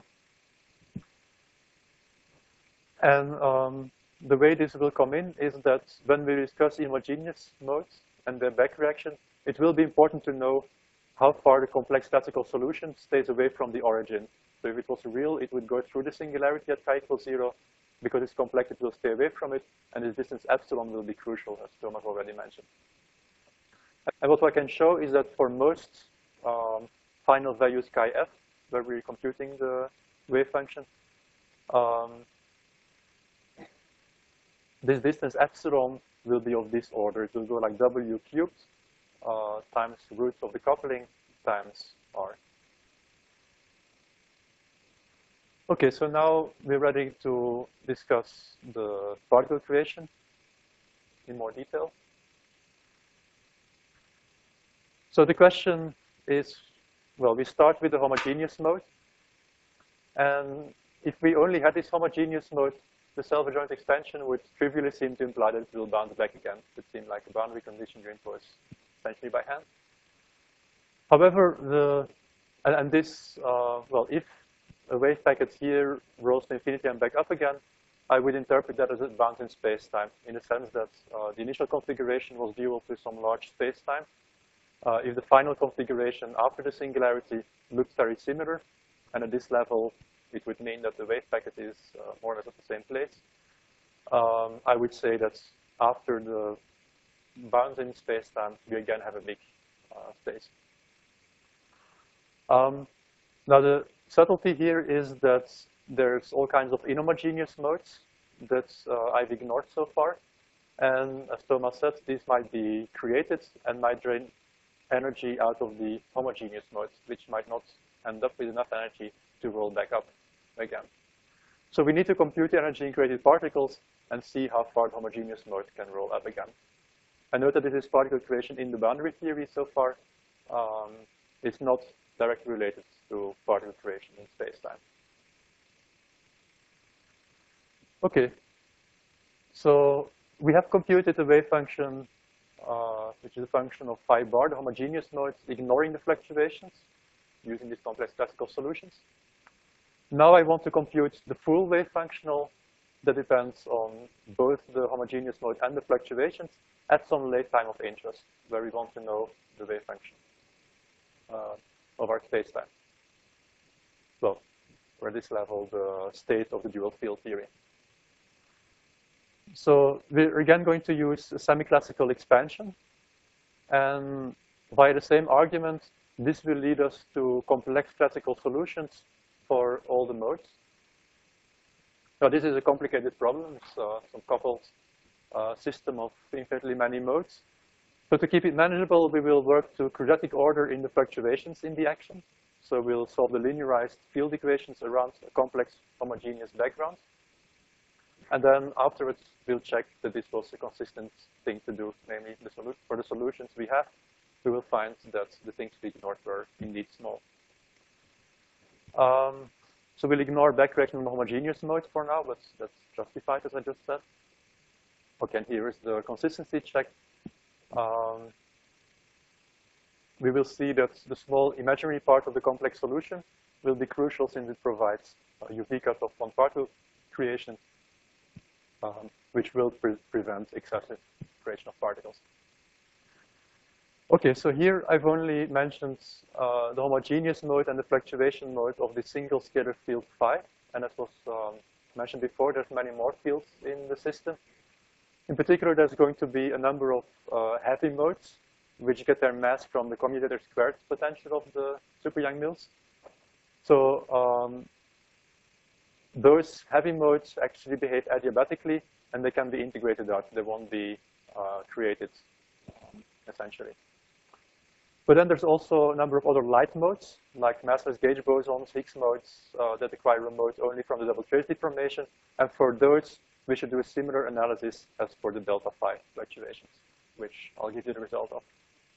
And the way this will come in is that when we discuss homogeneous modes and their back reaction, it will be important to know how far the complex classical solution stays away from the origin. So if it was real, it would go through the singularity at chi equals 0. Because it's complex, it will stay away from it, and this distance epsilon will be crucial, as Thomas already mentioned. And what I can show is that for most final values chi f, where we're computing the wave function, this distance epsilon will be of this order. It will go like W cubed times roots of the coupling times R. Okay, so now we're ready to discuss the particle creation in more detail. So the question is, well, we start with the homogeneous mode. And if we only had this homogeneous mode, the self-adjoint extension would trivially seem to imply that it will bounce back again. It would seem like a boundary condition you impose essentially by hand. However, well, if a wave packet here rolls to infinity and back up again, I would interpret that as a bounce in space-time, in the sense that the initial configuration was due to some large space-time. If the final configuration after the singularity looks very similar, and at this level, it would mean that the wave packet is more or less at the same place, I would say that after the bounce in space-time, we again have a big space. Now, the subtlety here is that there's all kinds of inhomogeneous modes that I've ignored so far. And as Thomas said, these might be created and might drain energy out of the homogeneous modes, which might not end up with enough energy to roll back up again. So we need to compute the energy in created particles and see how far the homogeneous mode can roll up again. And note that this is particle creation in the boundary theory so far. It's not directly related to particle creation in space-time. Okay, so we have computed the wave function, which is a function of phi bar, the homogeneous modes, ignoring the fluctuations, using these complex classical solutions. Now I want to compute the full wave functional that depends on both the homogeneous mode and the fluctuations at some late time of interest, where we want to know the wave function of our space-time. Well, or at this level, the state of the dual field theory. So we're again going to use a semi-classical expansion. And via the same argument, this will lead us to complex classical solutions for all the modes. Now, this is a complicated problem. It's some coupled system of infinitely many modes. So to keep it manageable, we will work to quadratic order in the fluctuations in the action. So we'll solve the linearized field equations around a complex homogeneous background. And then afterwards, we'll check that this was a consistent thing to do, namely for the solutions we have, we will find that the things we ignored were indeed small. So we'll ignore back reaction on the homogeneous mode for now, but that's justified, as I just said. Okay, and here is the consistency check. We will see that the small imaginary part of the complex solution will be crucial since it provides a UV cutoff on particle creation, which will prevent excessive creation of particles. Okay, so here I've only mentioned the homogeneous mode and the fluctuation mode of the single scalar field phi. And as was mentioned before, there's many more fields in the system. In particular, there's going to be a number of heavy modes which get their mass from the commutator squared potential of the super Young Mills. So those heavy modes actually behave adiabatically, and they can be integrated out. They won't be created, essentially. But then there's also a number of other light modes, like massless gauge bosons, Higgs modes, that require a mode only from the double trace deformation. And for those, we should do a similar analysis as for the delta phi fluctuations, which I'll give you the result of.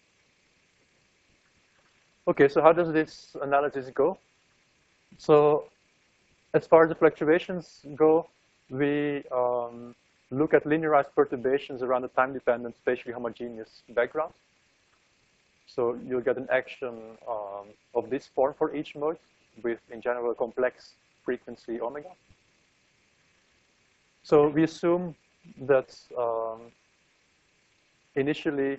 Okay, so how does this analysis go? So as far as the fluctuations go, we look at linearized perturbations around a time-dependent, spatially homogeneous background. So you'll get an action of this form for each mode with, in general, a complex frequency omega. So we assume that initially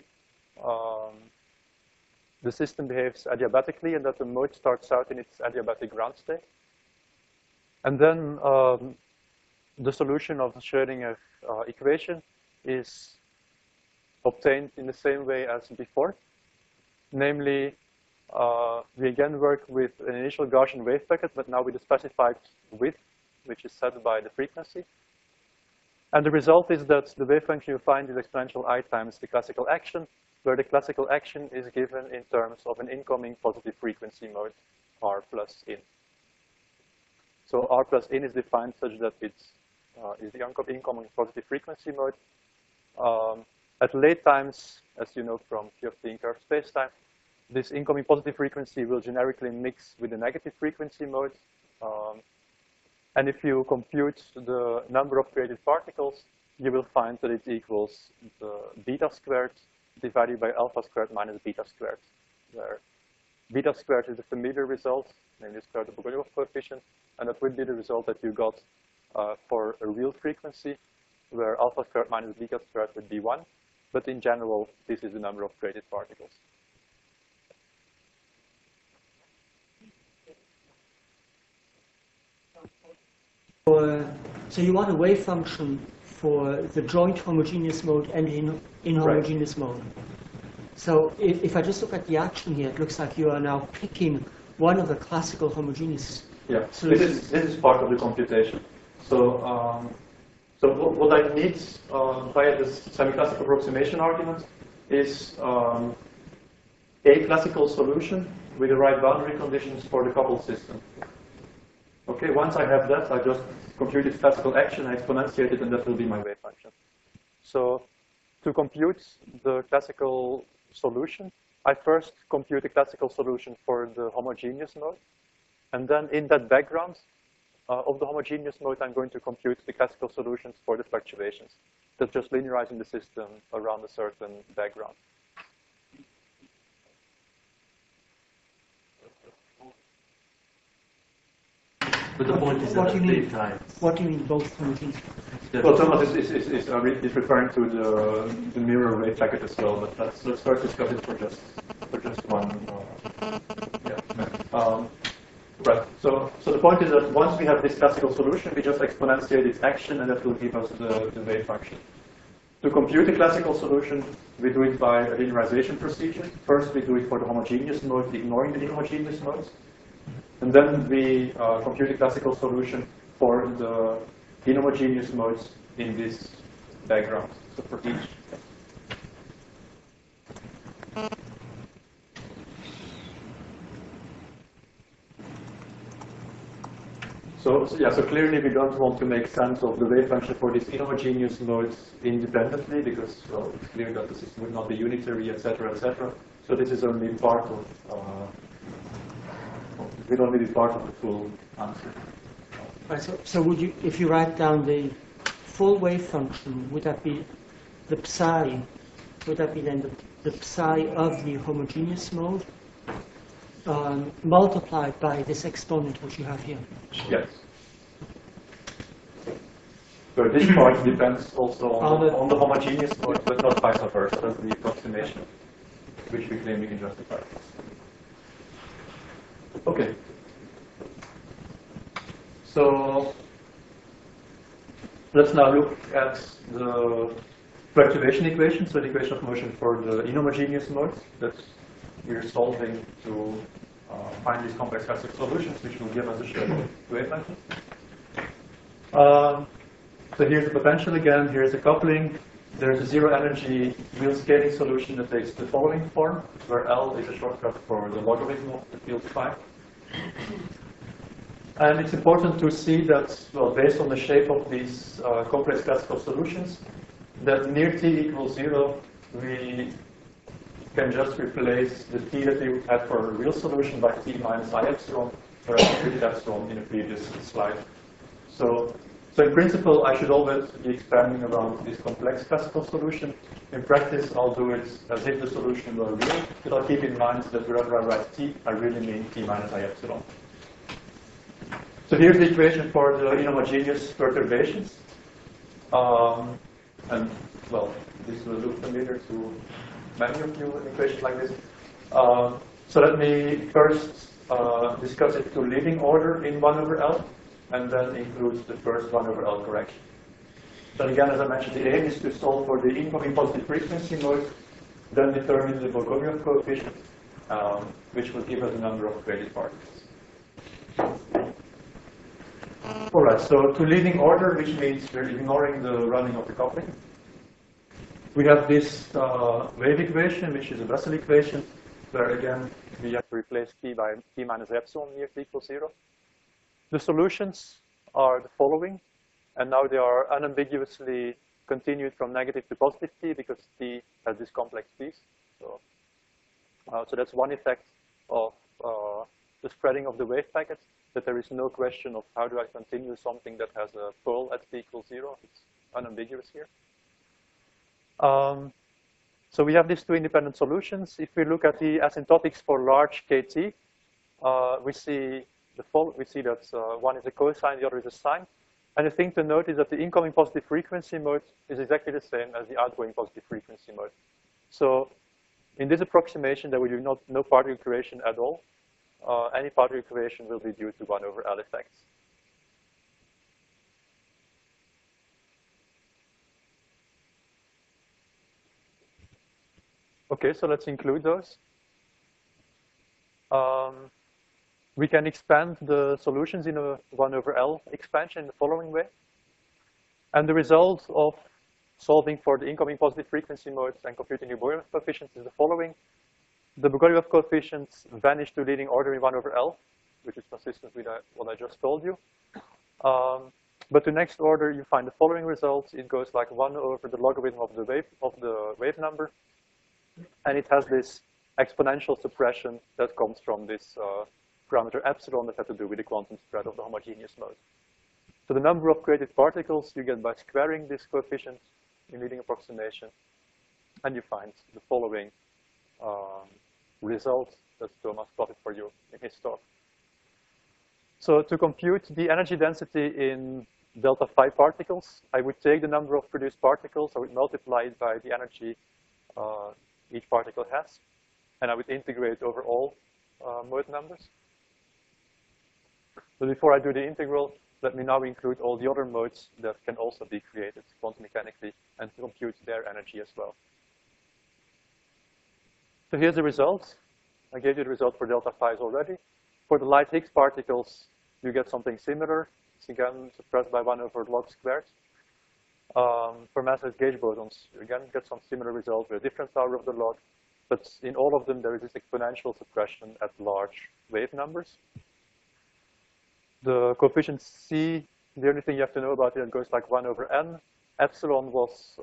the system behaves adiabatically and that the mode starts out in its adiabatic ground state. And then the solution of the Schrödinger equation is obtained in the same way as before. Namely, we again work with an initial Gaussian wave packet, but now with a specified width, which is set by the frequency. And the result is that the wave function you find is exponential I times the classical action, where the classical action is given in terms of an incoming positive frequency mode, R plus in. So R plus in is defined such that it is the incoming positive frequency mode. At late times, as you know from Q of T in curved spacetime, this incoming positive frequency will generically mix with the negative frequency mode. And if you compute the number of created particles, you will find that it equals the beta squared divided by alpha squared minus beta squared, where beta squared is the familiar result, namely square the Bogoliubov coefficient, and that would be the result that you got for a real frequency, where alpha squared minus beta squared would be 1. But in general, this is the number of created particles. So you want a wave function for the joint homogeneous mode and inhomogeneous mode. So if I just look at the action here, it looks like you are now picking one of the classical homogeneous solutions. This is part of the computation. So what I need via this semi-classical approximation argument is a classical solution with the right boundary conditions for the coupled system. Okay, once I have that, I just compute its classical action, I exponentiate it, and that will be my wave function. So to compute the classical solution, I first compute the classical solution for the homogeneous mode. And then in that background of the homogeneous mode, I'm going to compute the classical solutions for the fluctuations. That's just linearizing the system around a certain background. But the point is that at the time. What do you mean both homogeneous? Well, Thomas is referring to the mirror wave packet as well, but let's first discuss it for just one. Right. So the point is that once we have this classical solution, we just exponentiate its action, and that will give us the wave function. To compute the classical solution, we do it by a linearization procedure. First, we do it for the homogeneous mode, ignoring the inhomogeneous modes. And then we compute the classical solution for the inhomogeneous modes in this background. So for each. So clearly we don't want to make sense of the wave function for these inhomogeneous modes independently, because well, it's clear that the system would not be unitary, etc., etc. So this is only part of. We don't need part of the full answer. Right, so would you, if you write down the full wave function, would that be the psi? Would that be then the psi of the homogeneous mode multiplied by this exponent which you have here? Yes. So this part depends also on the homogeneous mode, but not vice versa. That's the approximation, which we claim we can justify. Okay. So let's now look at the fluctuation equation, so the equation of motion for the inhomogeneous modes that we're solving to find these complex classical solutions, which will give us a shape of wave function. So here's the potential again, here's the coupling. There's a zero energy real scaling solution that takes the following form, where L is a shortcut for the logarithm of the field phi. And it's important to see that, well, based on the shape of these complex classical solutions, that near t equals 0, we can just replace the t that we had for a real solution by t minus I epsilon, where I computed epsilon in a previous slide. So in principle, I should always be expanding around this complex classical solution. In practice, I'll do it as if the solution were real, but I'll keep in mind that wherever I write t, I really mean t minus I epsilon. So here's the equation for the inhomogeneous perturbations. And, well, this will look familiar to many of you, an equation like this. So let me first discuss it to leading order in 1 over L, and then include the first 1 over L correction. But again, as I mentioned, the aim is to solve for the incoming positive frequency mode, then determine the Bogomolov coefficient, which will give us a number of graded particles. All right, so to leading order, which means we're ignoring the running of the coupling. We have this wave equation, which is a Bessel equation, where again, we have to replace t by t minus epsilon near t equals 0. The solutions are the following, and now they are unambiguously continued from negative to positive t because t has this complex piece. So that's one effect of the spreading of the wave packets, that there is no question of how do I continue something that has a pole at t equals 0. It's unambiguous here. So we have these two independent solutions. If we look at the asymptotics for large kt, we see that one is a cosine, the other is a sine. And the thing to note is that the incoming positive frequency mode is exactly the same as the outgoing positive frequency mode. So in this approximation, there will be no particle creation at all. Any particle creation will be due to 1 over L effects. Okay, so let's include those. We can expand the solutions in a 1 over L expansion in the following way. And the result of solving for the incoming positive frequency modes and computing the Bogomolov coefficients is the following. The Bogomolov coefficients vanish to leading order in 1 over L, which is consistent with what I just told you. But to next order, you find the following results. It goes like 1 over the logarithm of the wave number. And it has this exponential suppression that comes from this parameter epsilon that has to do with the quantum spread of the homogeneous mode. So the number of created particles you get by squaring this coefficient in leading approximation, and you find the following result that Thomas plotted for you in his talk. So to compute the energy density in delta phi particles, I would take the number of produced particles, I would multiply it by the energy each particle has, and I would integrate over all mode numbers. But before I do the integral, let me now include all the other modes that can also be created quantum mechanically and compute their energy as well. So here's the result. I gave you the result for delta phi's already. For the light Higgs particles, you get something similar. It's again suppressed by 1 over log squared. For massless gauge bosons, you again get some similar result with a different power of the log. But in all of them, there is this exponential suppression at large wave numbers. The coefficient C, the only thing you have to know about it, it goes like 1 over n. Epsilon was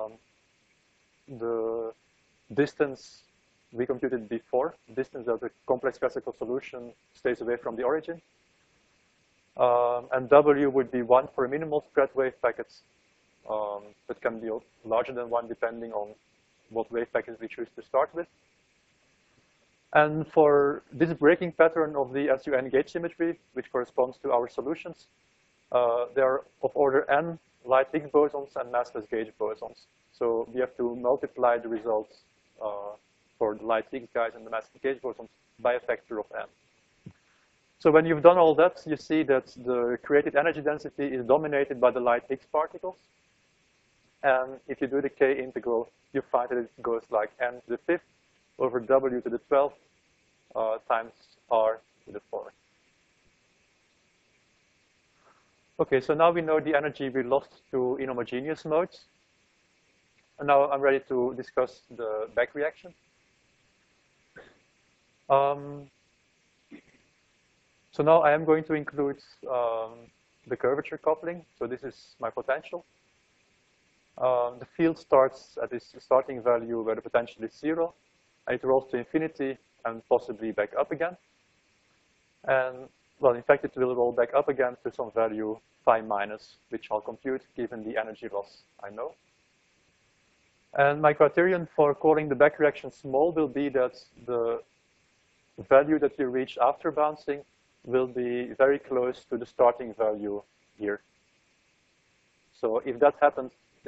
the distance we computed before, distance that the complex classical solution stays away from the origin. And W would be 1 for a minimal spread wave packets. That can be larger than 1 depending on what wave packets we choose to start with. And for this breaking pattern of the SUN gauge symmetry, which corresponds to our solutions, they are of order n light Higgs bosons and massless gauge bosons. So we have to multiply the results for the light Higgs guys and the massless gauge bosons by a factor of n. So when you've done all that, you see that the created energy density is dominated by the light Higgs particles. And if you do the k integral, you find that it goes like n to the 5th over w to the 12th times r to the 4th. Okay, so now we know the energy we lost to inhomogeneous modes. And now I'm ready to discuss the back reaction. So now I am going to include the curvature coupling. So this is my potential. The field starts at this starting value where the potential is 0, and it rolls to infinity and possibly back up again. And, well, in fact, it will roll back up again to some value phi minus, which I'll compute given the energy loss I know. And my criterion for calling the back reaction small will be that the value that you reach after bouncing will be very close to the starting value here. So if that happens, yeah.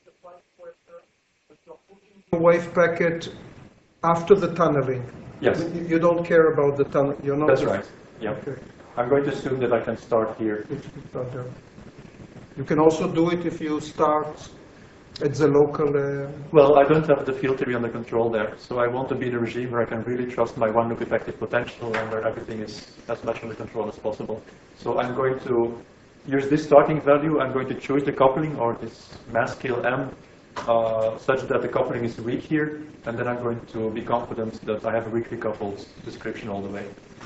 Wave packet after the tunneling. Yes. You don't care about the tunnel. You're not. That's right. Yeah. Okay. I'm going to assume that I can start here. You can also do it if you start at the local. Well, I don't have the field theory under control there, so I want to be the regime where I can really trust my one loop effective potential and where everything is as much under control as possible. So I'm going to use this starting value. I'm going to choose the coupling or this mass scale m such that the coupling is weak here, and then I'm going to be confident that I have a weakly coupled description all the way.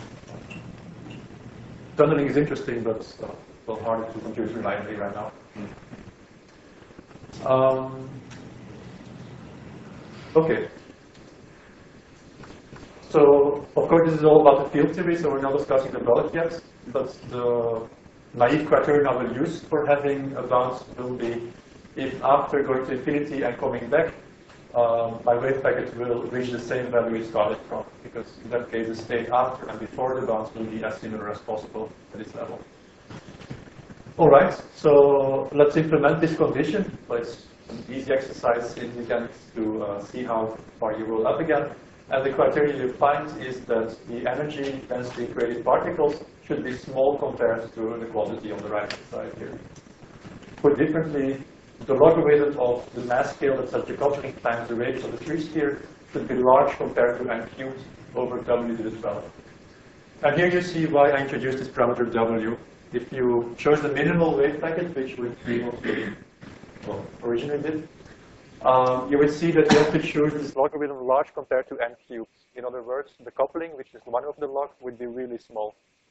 Tunneling is interesting, but well, harder to compute reliably right now. Okay. So, of course, this is all about the field theory, so we're not discussing the product yet, but the naive criterion I will use for having a bounce will be if after going to infinity and coming back, my wave packet will reach the same value it started from, because in that case, the state after and before the bounce will be as similar as possible at this level. All right, so let's implement this condition. It's an easy exercise in mechanics to see how far you roll up again. And the criteria you find is that the energy density created particles should be small compared to the quantity on the right-hand side here. Put differently, the logarithm of the mass scale that's at the coupling times the radius of the free sphere should be large compared to n cubed over w to the 12th. And here you see why I introduced this parameter w. If you chose the minimal wave packet, which would be what we originally did, you would see that you have to choose this logarithm large compared to n cubed. In other words, the coupling, which is 1 over the log, would be really small.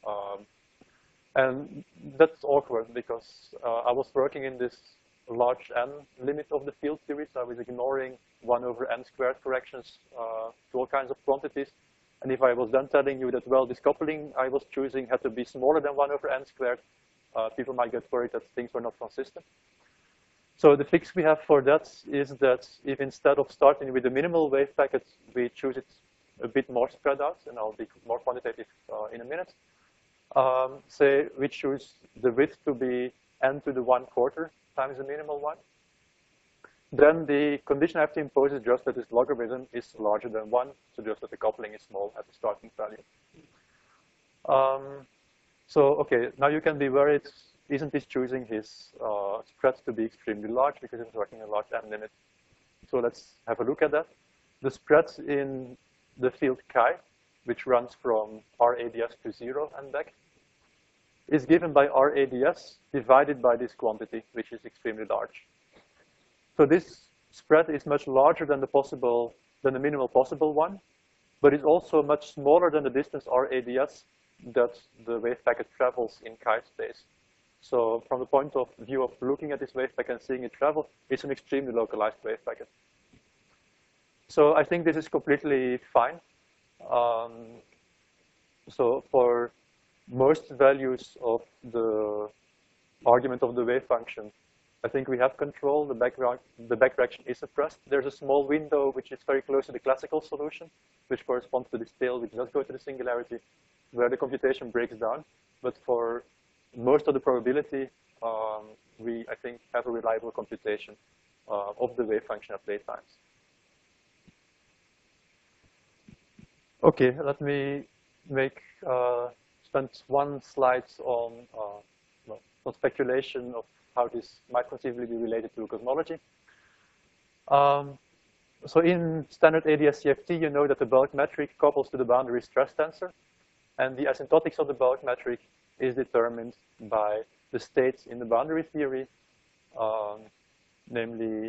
And that's awkward because I was working in this large n limit of the field theory, so I was ignoring 1 over n squared corrections to all kinds of quantities. And if I was then telling you that, well, this coupling I was choosing had to be smaller than 1 over n squared, people might get worried that things were not consistent. So the fix we have for that is that if instead of starting with the minimal wave packet, we choose it a bit more spread out, and I'll be more quantitative in a minute. Say we choose the width to be n to the 1/4 times the minimal one. Then the condition I have to impose is just that this logarithm is larger than 1, so just that the coupling is small at the starting value. So, okay, now you can be worried, isn't this choosing his spread to be extremely large because it's working a large n limit? So let's have a look at that. The spread in the field chi, which runs from RADS to 0 and back, is given by RADS divided by this quantity, which is extremely large. So this spread is much larger than the minimal possible one, but it's also much smaller than the distance RADS that the wave packet travels in chi space. So from the point of view of looking at this wave packet and seeing it travel, it's an extremely localized wave packet. So I think this is completely fine. So for most values of the argument of the wave function, I think we have control. The back reaction is suppressed. There's a small window which is very close to the classical solution, which corresponds to this tail which does go to the singularity, where the computation breaks down. But for most of the probability, we, I think, have a reliable computation of the wave function at late times. Okay, let me spend one slide on speculation of how this might conceivably be related to cosmology. So in standard ADS-CFT, you know that the bulk metric couples to the boundary stress tensor, and the asymptotics of the bulk metric is determined by the states in the boundary theory, namely,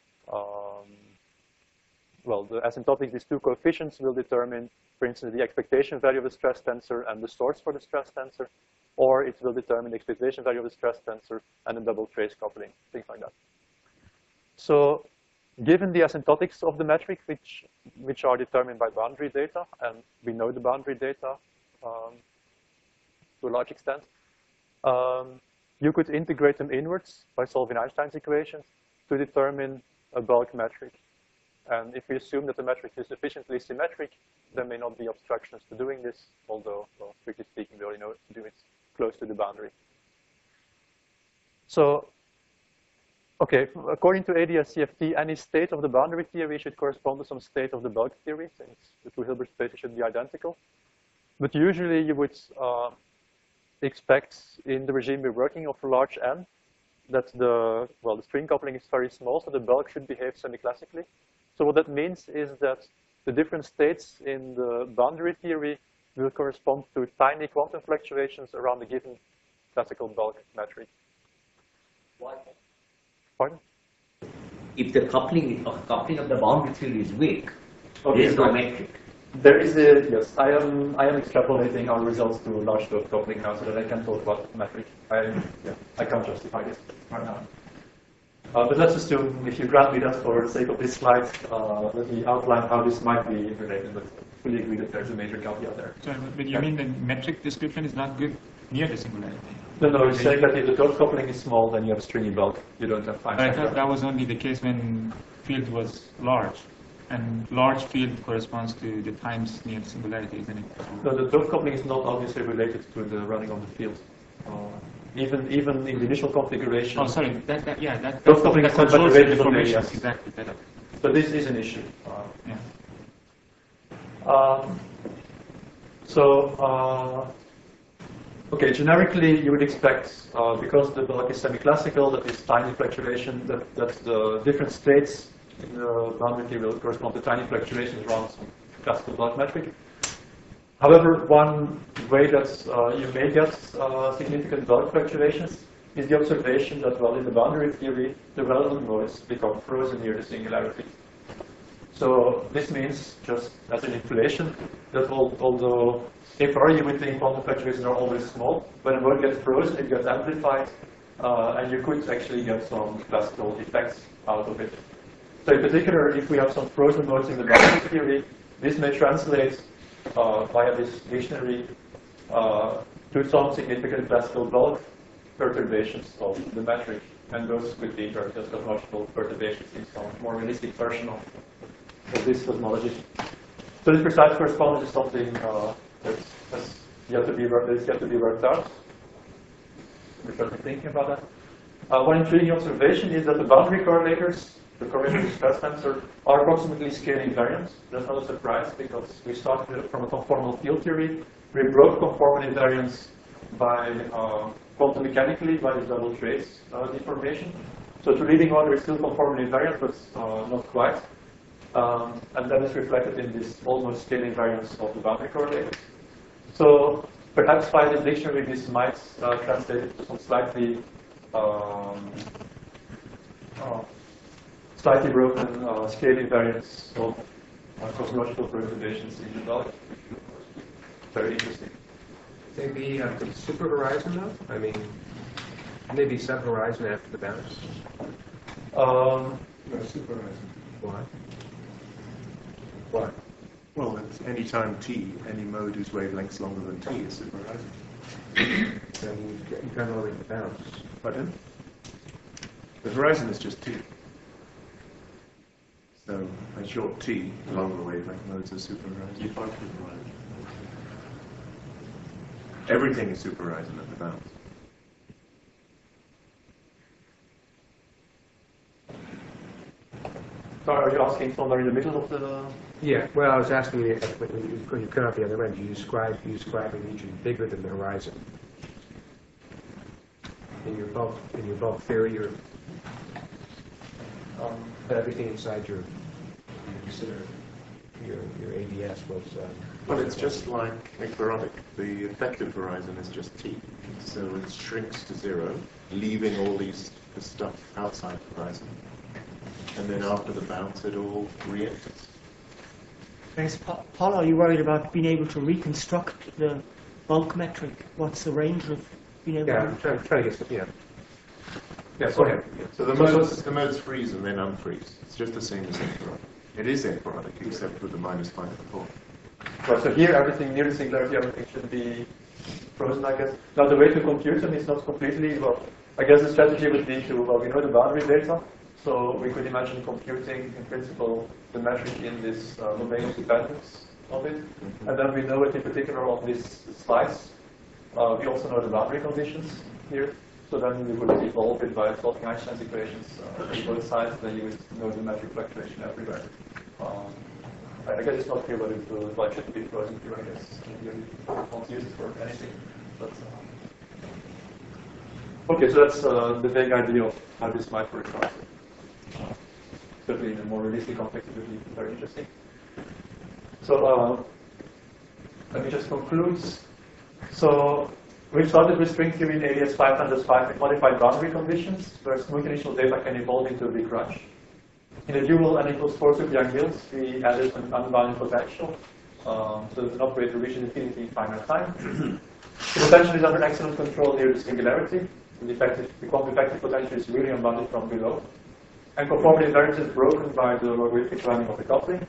well, the asymptotics, these two coefficients will determine, for instance, the expectation value of the stress tensor and the source for the stress tensor, or it will determine the expectation value of the stress tensor and the double trace coupling, things like that. So given the asymptotics of the metric, which are determined by boundary data, and we know the boundary data to a large extent, you could integrate them inwards by solving Einstein's equations to determine a bulk metric. And if we assume that the metric is sufficiently symmetric, there may not be obstructions to doing this, although, well, strictly speaking, we already know to do it close to the boundary. So, okay, according to ADS-CFT, any state of the boundary theory should correspond to some state of the bulk theory, since the two Hilbert spaces should be identical. But usually you would expect in the regime we're working of a large N that the string coupling is very small, so the bulk should behave semi-classically. So what that means is that the different states in the boundary theory will correspond to tiny quantum fluctuations around a given classical bulk metric. Why? Pardon? If the coupling of the boundary theory is weak, there is no metric. There is a, yes, I am extrapolating our results to large dot coupling now so that I can talk about metric. I can't justify this right now. But let's assume, if you grant me that for the sake of this slide, let me outline how this might be related, but fully agree that there's a major caveat there. Sorry, but you mean the metric description is not good near the singularity? No, you're saying that if the dot coupling is small, then you have a stringy bulk. You don't have fine. I thought that was only the case when field was large. And large field corresponds to the times near the singularity, isn't it? No, the dot coupling is not obviously related to the running of the field. Even in the initial configuration. Oh, sorry. That dot coupling is not controls related to deformation. the Exactly. So this is an issue. Yeah. Okay, generically you would expect, because the bulk is semi-classical, that this tiny fluctuation, that the different states in the boundary theory will correspond to tiny fluctuations around some classical bulk metric. However, one way that you may get significant bulk fluctuations is the observation that, well, in the boundary theory, the relevant modes become frozen near the singularity. So this means, just as an inflation, that although a priori you would think quantum fluctuations are always small, when a mode gets frozen, it gets amplified, and you could actually get some classical effects out of it. So in particular, if we have some frozen modes in the boundary theory, this may translate via this dictionary to some significant classical bulk perturbations of the metric, and those could be just cosmological perturbations in some more realistic version of this cosmology. So this precise correspondence is something that's yet to be worked out. We're certainly thinking about that. One intriguing observation is that the boundary correlators, the correlation with stress tensor, are approximately scaling invariant. That's not a surprise because we started from a conformal field theory. We broke conformal invariance by quantum mechanically by the double trace deformation. So to leading order is still conformal invariant, but not quite. And that is reflected in this almost scaling invariance of the boundary correlators. So perhaps by the dictionary this might translate into some slightly broken scale invariance of cosmological perturbations in the bulk. Very interesting. Maybe super horizon though? I mean, maybe sub horizon after the bounce? No, super horizon. Why? Why? Well, at any time t, any mode whose wavelength's longer than t is super horizon. So you can't always bounce. Pardon? The horizon is just t. So at short t, longer wavelength modes are super horizon. Everything is super horizon at the bounce. So are you asking somewhere in the middle of the? Yeah, well, I was asking you, when you cut out the other end, you describe a region bigger than the horizon. In your bulk theory, Everything inside your ADS was. Well, it's just like aporodic. The effective horizon is just T. So it shrinks to 0, leaving all the stuff outside the horizon. And then after the bounce, it all re-enters. Thanks. Paul, are you worried about being able to reconstruct the bulk metric? What's the range of being able Yeah, to... I'm trying to get some, yeah. Yeah, So, so the modes freeze and then unfreeze. It's just the same as aporodic. It is aporodic, except with the -5 at the pole. Right, so here everything near the singularity, everything should be frozen, I guess. Now the way to compute them is not completely, well, I guess the strategy would be to, well, we know the boundary data, so we could imagine computing, in principle, the metric in this domain of dependence of it. And then we know it in particular on this slice. We also know the boundary conditions here. So then we would evolve it by solving Einstein's equations on both sides, then you would know the metric fluctuation everywhere. I guess it's not clear whether it will like should be frozen here, I guess. You won't use it for anything. But, okay, so that's the vague idea of how this might work out. Certainly in a more realistic context, it would be very interesting. So let me just conclude. So we started with string theory in ADS 5 times 5 with modified boundary conditions, where smooth initial data can evolve into a big rush. In the dual n equals 4 Young-Mills, we added an unbounded potential. So there's an operator reaching infinity in finite time. The potential is under excellent control near the singularity. The quantum effective potential is really unbounded from below. And conformity invariance is broken by the logarithmic climbing of the coupling.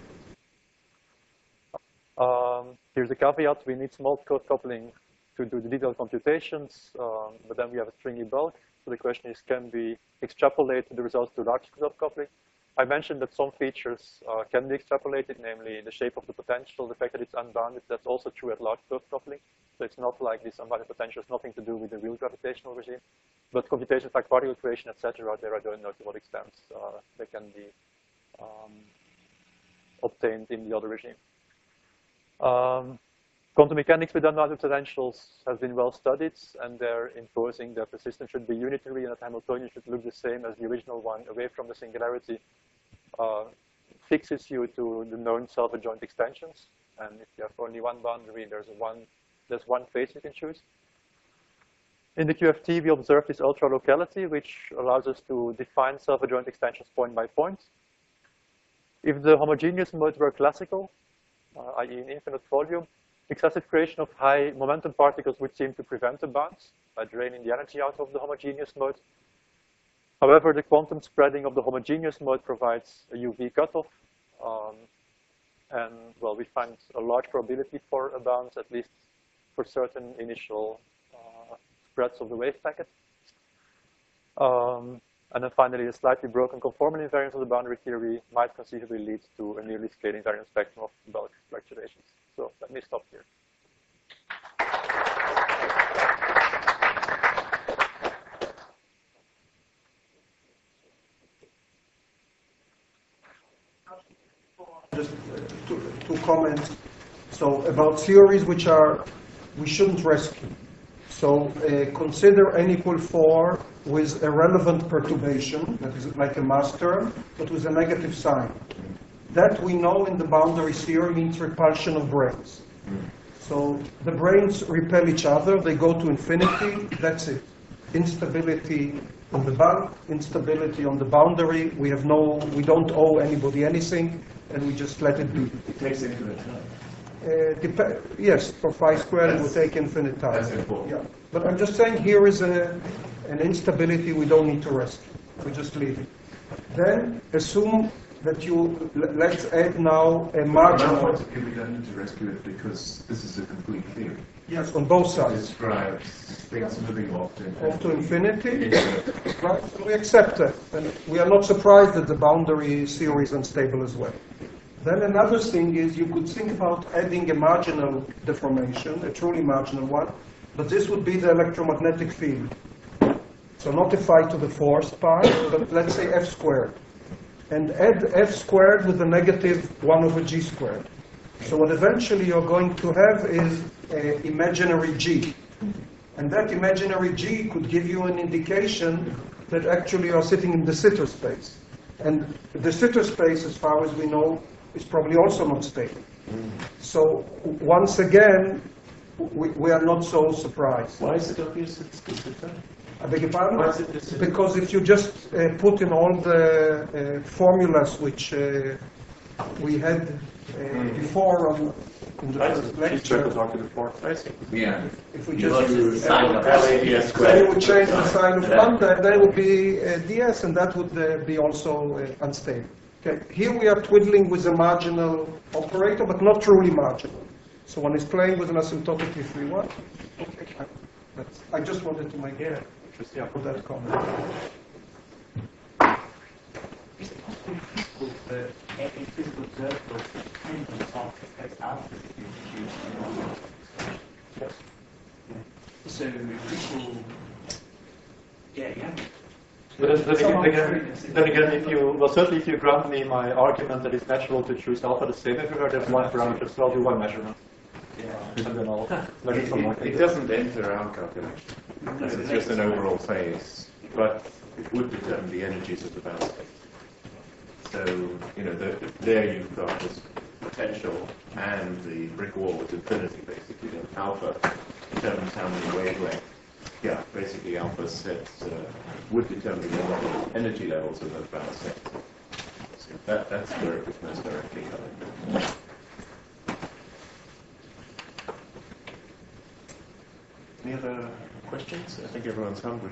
Here's the caveat. We need small code coupling to do the detailed computations, but then we have a stringy bulk. So the question is, can we extrapolate the results to large code coupling? I mentioned that some features can be extrapolated, namely the shape of the potential, the fact that it's unbounded. That's also true at large curve coupling. So it's not like this unbounded potential has nothing to do with the real gravitational regime. But computations like particle creation, etc., there I don't know to what extent they can be obtained in the other regime. Quantum mechanics with unbounded potentials has been well studied, and they're imposing that the system should be unitary and that Hamiltonian should look the same as the original one away from the singularity. Fixes you to the known self-adjoint extensions, and if you have only one boundary, there's one phase you can choose. In the QFT, we observe this ultra-locality, which allows us to define self-adjoint extensions point by point. If the homogeneous modes were classical, i.e. in infinite volume, excessive creation of high momentum particles would seem to prevent the bounce by draining the energy out of the homogeneous mode. However, the quantum spreading of the homogeneous mode provides a UV cutoff. And, well, we find a large probability for a bounce, at least for certain initial spreads of the wave packet. And then finally, a slightly broken conformal invariance of the boundary theory might conceivably lead to a nearly scale invariant spectrum of bulk fluctuations. So let me stop here. Just two comments. So about theories which we shouldn't rescue. So consider n equal 4 with a relevant perturbation, that is like a mass term, but with a negative sign. That we know in the boundary theory means repulsion of branes. So the branes repel each other, they go to infinity, that's it. Instability on the bulk, instability on the boundary, we don't owe anybody anything, and we just let it be. It takes infinite time. Yes, for phi squared it will take infinite time. That's important. Yeah. But I'm just saying here is an instability we don't need to rescue. We just leave it. Then assume that let's add now a marginal. We don't need to rescue it because this is a complete theory. Yes, on both It sides. describes things moving off To infinity. Right? So we accept that. And we are not surprised that the boundary theory is unstable as well. Then another thing is you could think about adding a marginal deformation, a truly marginal one, but this would be the electromagnetic field. So not a phi to the 4th part, but let's say f squared. And add f squared with a negative 1 over g squared. So what eventually you're going to have is an imaginary g. And that imaginary g could give you an indication that actually you're sitting in the Sitter space. And the Sitter space, as far as we know, is probably also not stable. So once again, we are not so surprised. Why is it obvious it's Sitter? I beg your pardon? Why is it the Sitter? Because if you just put in all the formulas which we had before in the first lecture, I see. Yeah. if we Because just it's sign of LADS then squared. you would change the sign of lambda, then it would be ds, and that would be also unstable. Okay. Here we are twiddling with a marginal operator, but not truly marginal. So one is playing with an asymptotically free one. Okay. I just wanted to make put that comment. Is it possible with a physical observable dependence on effects alpha if you introduce Yes. So people, yeah. But then again, if you, well, certainly if you grant me my argument that it's natural to choose alpha the same everywhere, there's one parameter, so I'll do one measurement. And then I'll measure some more. It doesn't enter our calculation. It's just an overall phase, but it would determine the energies of the bound state. So, you know, there you've got this potential and the brick wall with infinity, basically. And alpha determines how many wavelengths. Yeah, basically alpha sets would determine the energy levels of those bound states. So that's where it was most directly covered. Any other questions? I think everyone's hungry.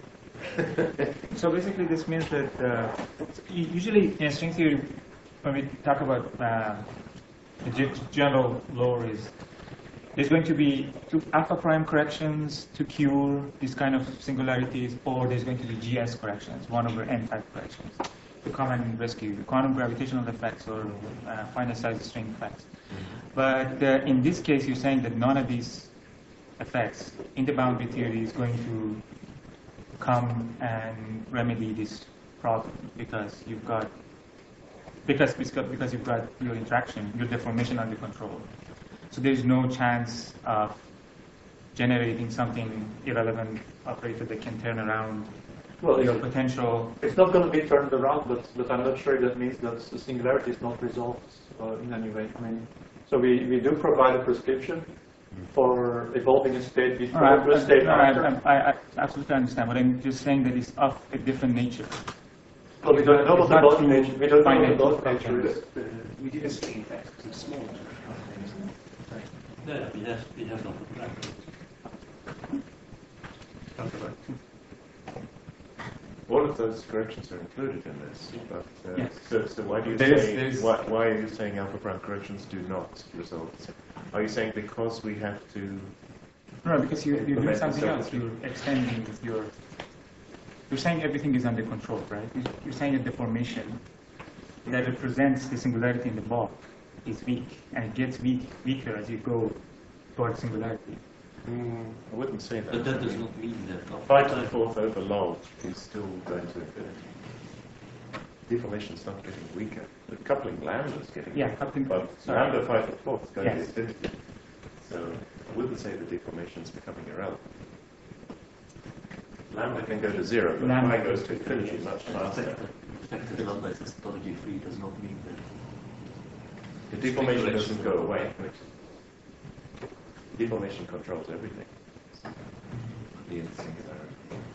So basically, this means that usually in string theory, when we talk about the general law is there's going to be two alpha prime corrections to cure these kind of singularities, or there's going to be GS corrections, 1 over n type corrections, to come and rescue the quantum gravitational effects or finite size string effects. But in this case, you're saying that none of these effects in the boundary theory is going to come and remedy this problem because you've got because you've got your interaction, your deformation under control. So there's no chance of generating something irrelevant operator that can turn around your potential. It's not going to be turned around, but I'm not sure that means that the singularity is not resolved in any way. I mean, so we do provide a prescription for evolving a state before the state after. I absolutely understand, but I'm just saying that it's of a different nature. Well, we don't know what the bulk nature. We don't know what the bulk nature is. We did a string effect because it's small. No, it has not been black. All of those corrections are included in this, but Yes. so why do you There's- why are you saying alpha prime corrections do not result? Are you saying because we have to? No, because you're doing implement something the else. You're extending your. You're saying everything is under control, right? You're saying a deformation that represents the singularity in the bulk is weak, and it gets weaker as you go towards singularity. I wouldn't say that. But that does not mean that. Phi to the fourth over log is still going to infinity. Deformation is not getting weaker. The coupling lambda is getting weaker. Coupling. But lambda phi to the fourth is going Yes. to infinity. So I wouldn't say the deformation is becoming irrelevant. Lambda can go to 0, but Lambda phi goes to infinity much faster. The fact that the lambda is asymptotically free does not mean that. The deformation doesn't go away. Deformation controls everything. The singularity.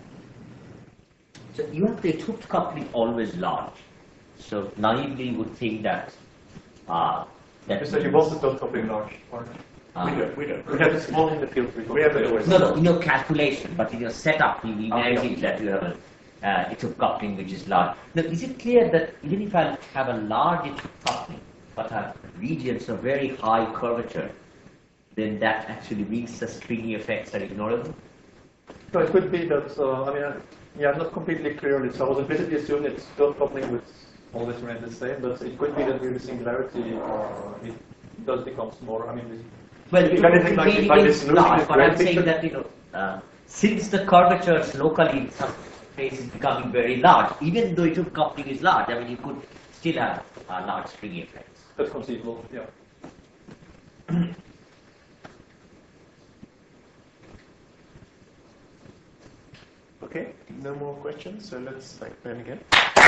So you have the Hooft coupling always large. So naively you would think that So you want the dot coupling large, or We don't. we have it small in the field. We have it. no, in your calculation, but in your setup, you imagine that you have a Hooft coupling which is large. Now, is it clear that even if I have a large Hooft coupling, but have regions of very high curvature, then that actually means the stringy effects are ignorable? So it could be that, I'm not completely clear on this. I was implicitly assuming it's dot coupling with always remain the same, but it could be that with the singularity it does become smaller. Well, if anything like this solution large, is but I'm great, saying that, since the curvatures locally in some place is becoming very large, even though Hooft coupling is large, you could still have large stringy effects. That's conceivable, yeah. Okay, no more questions, so let's thank Ben again.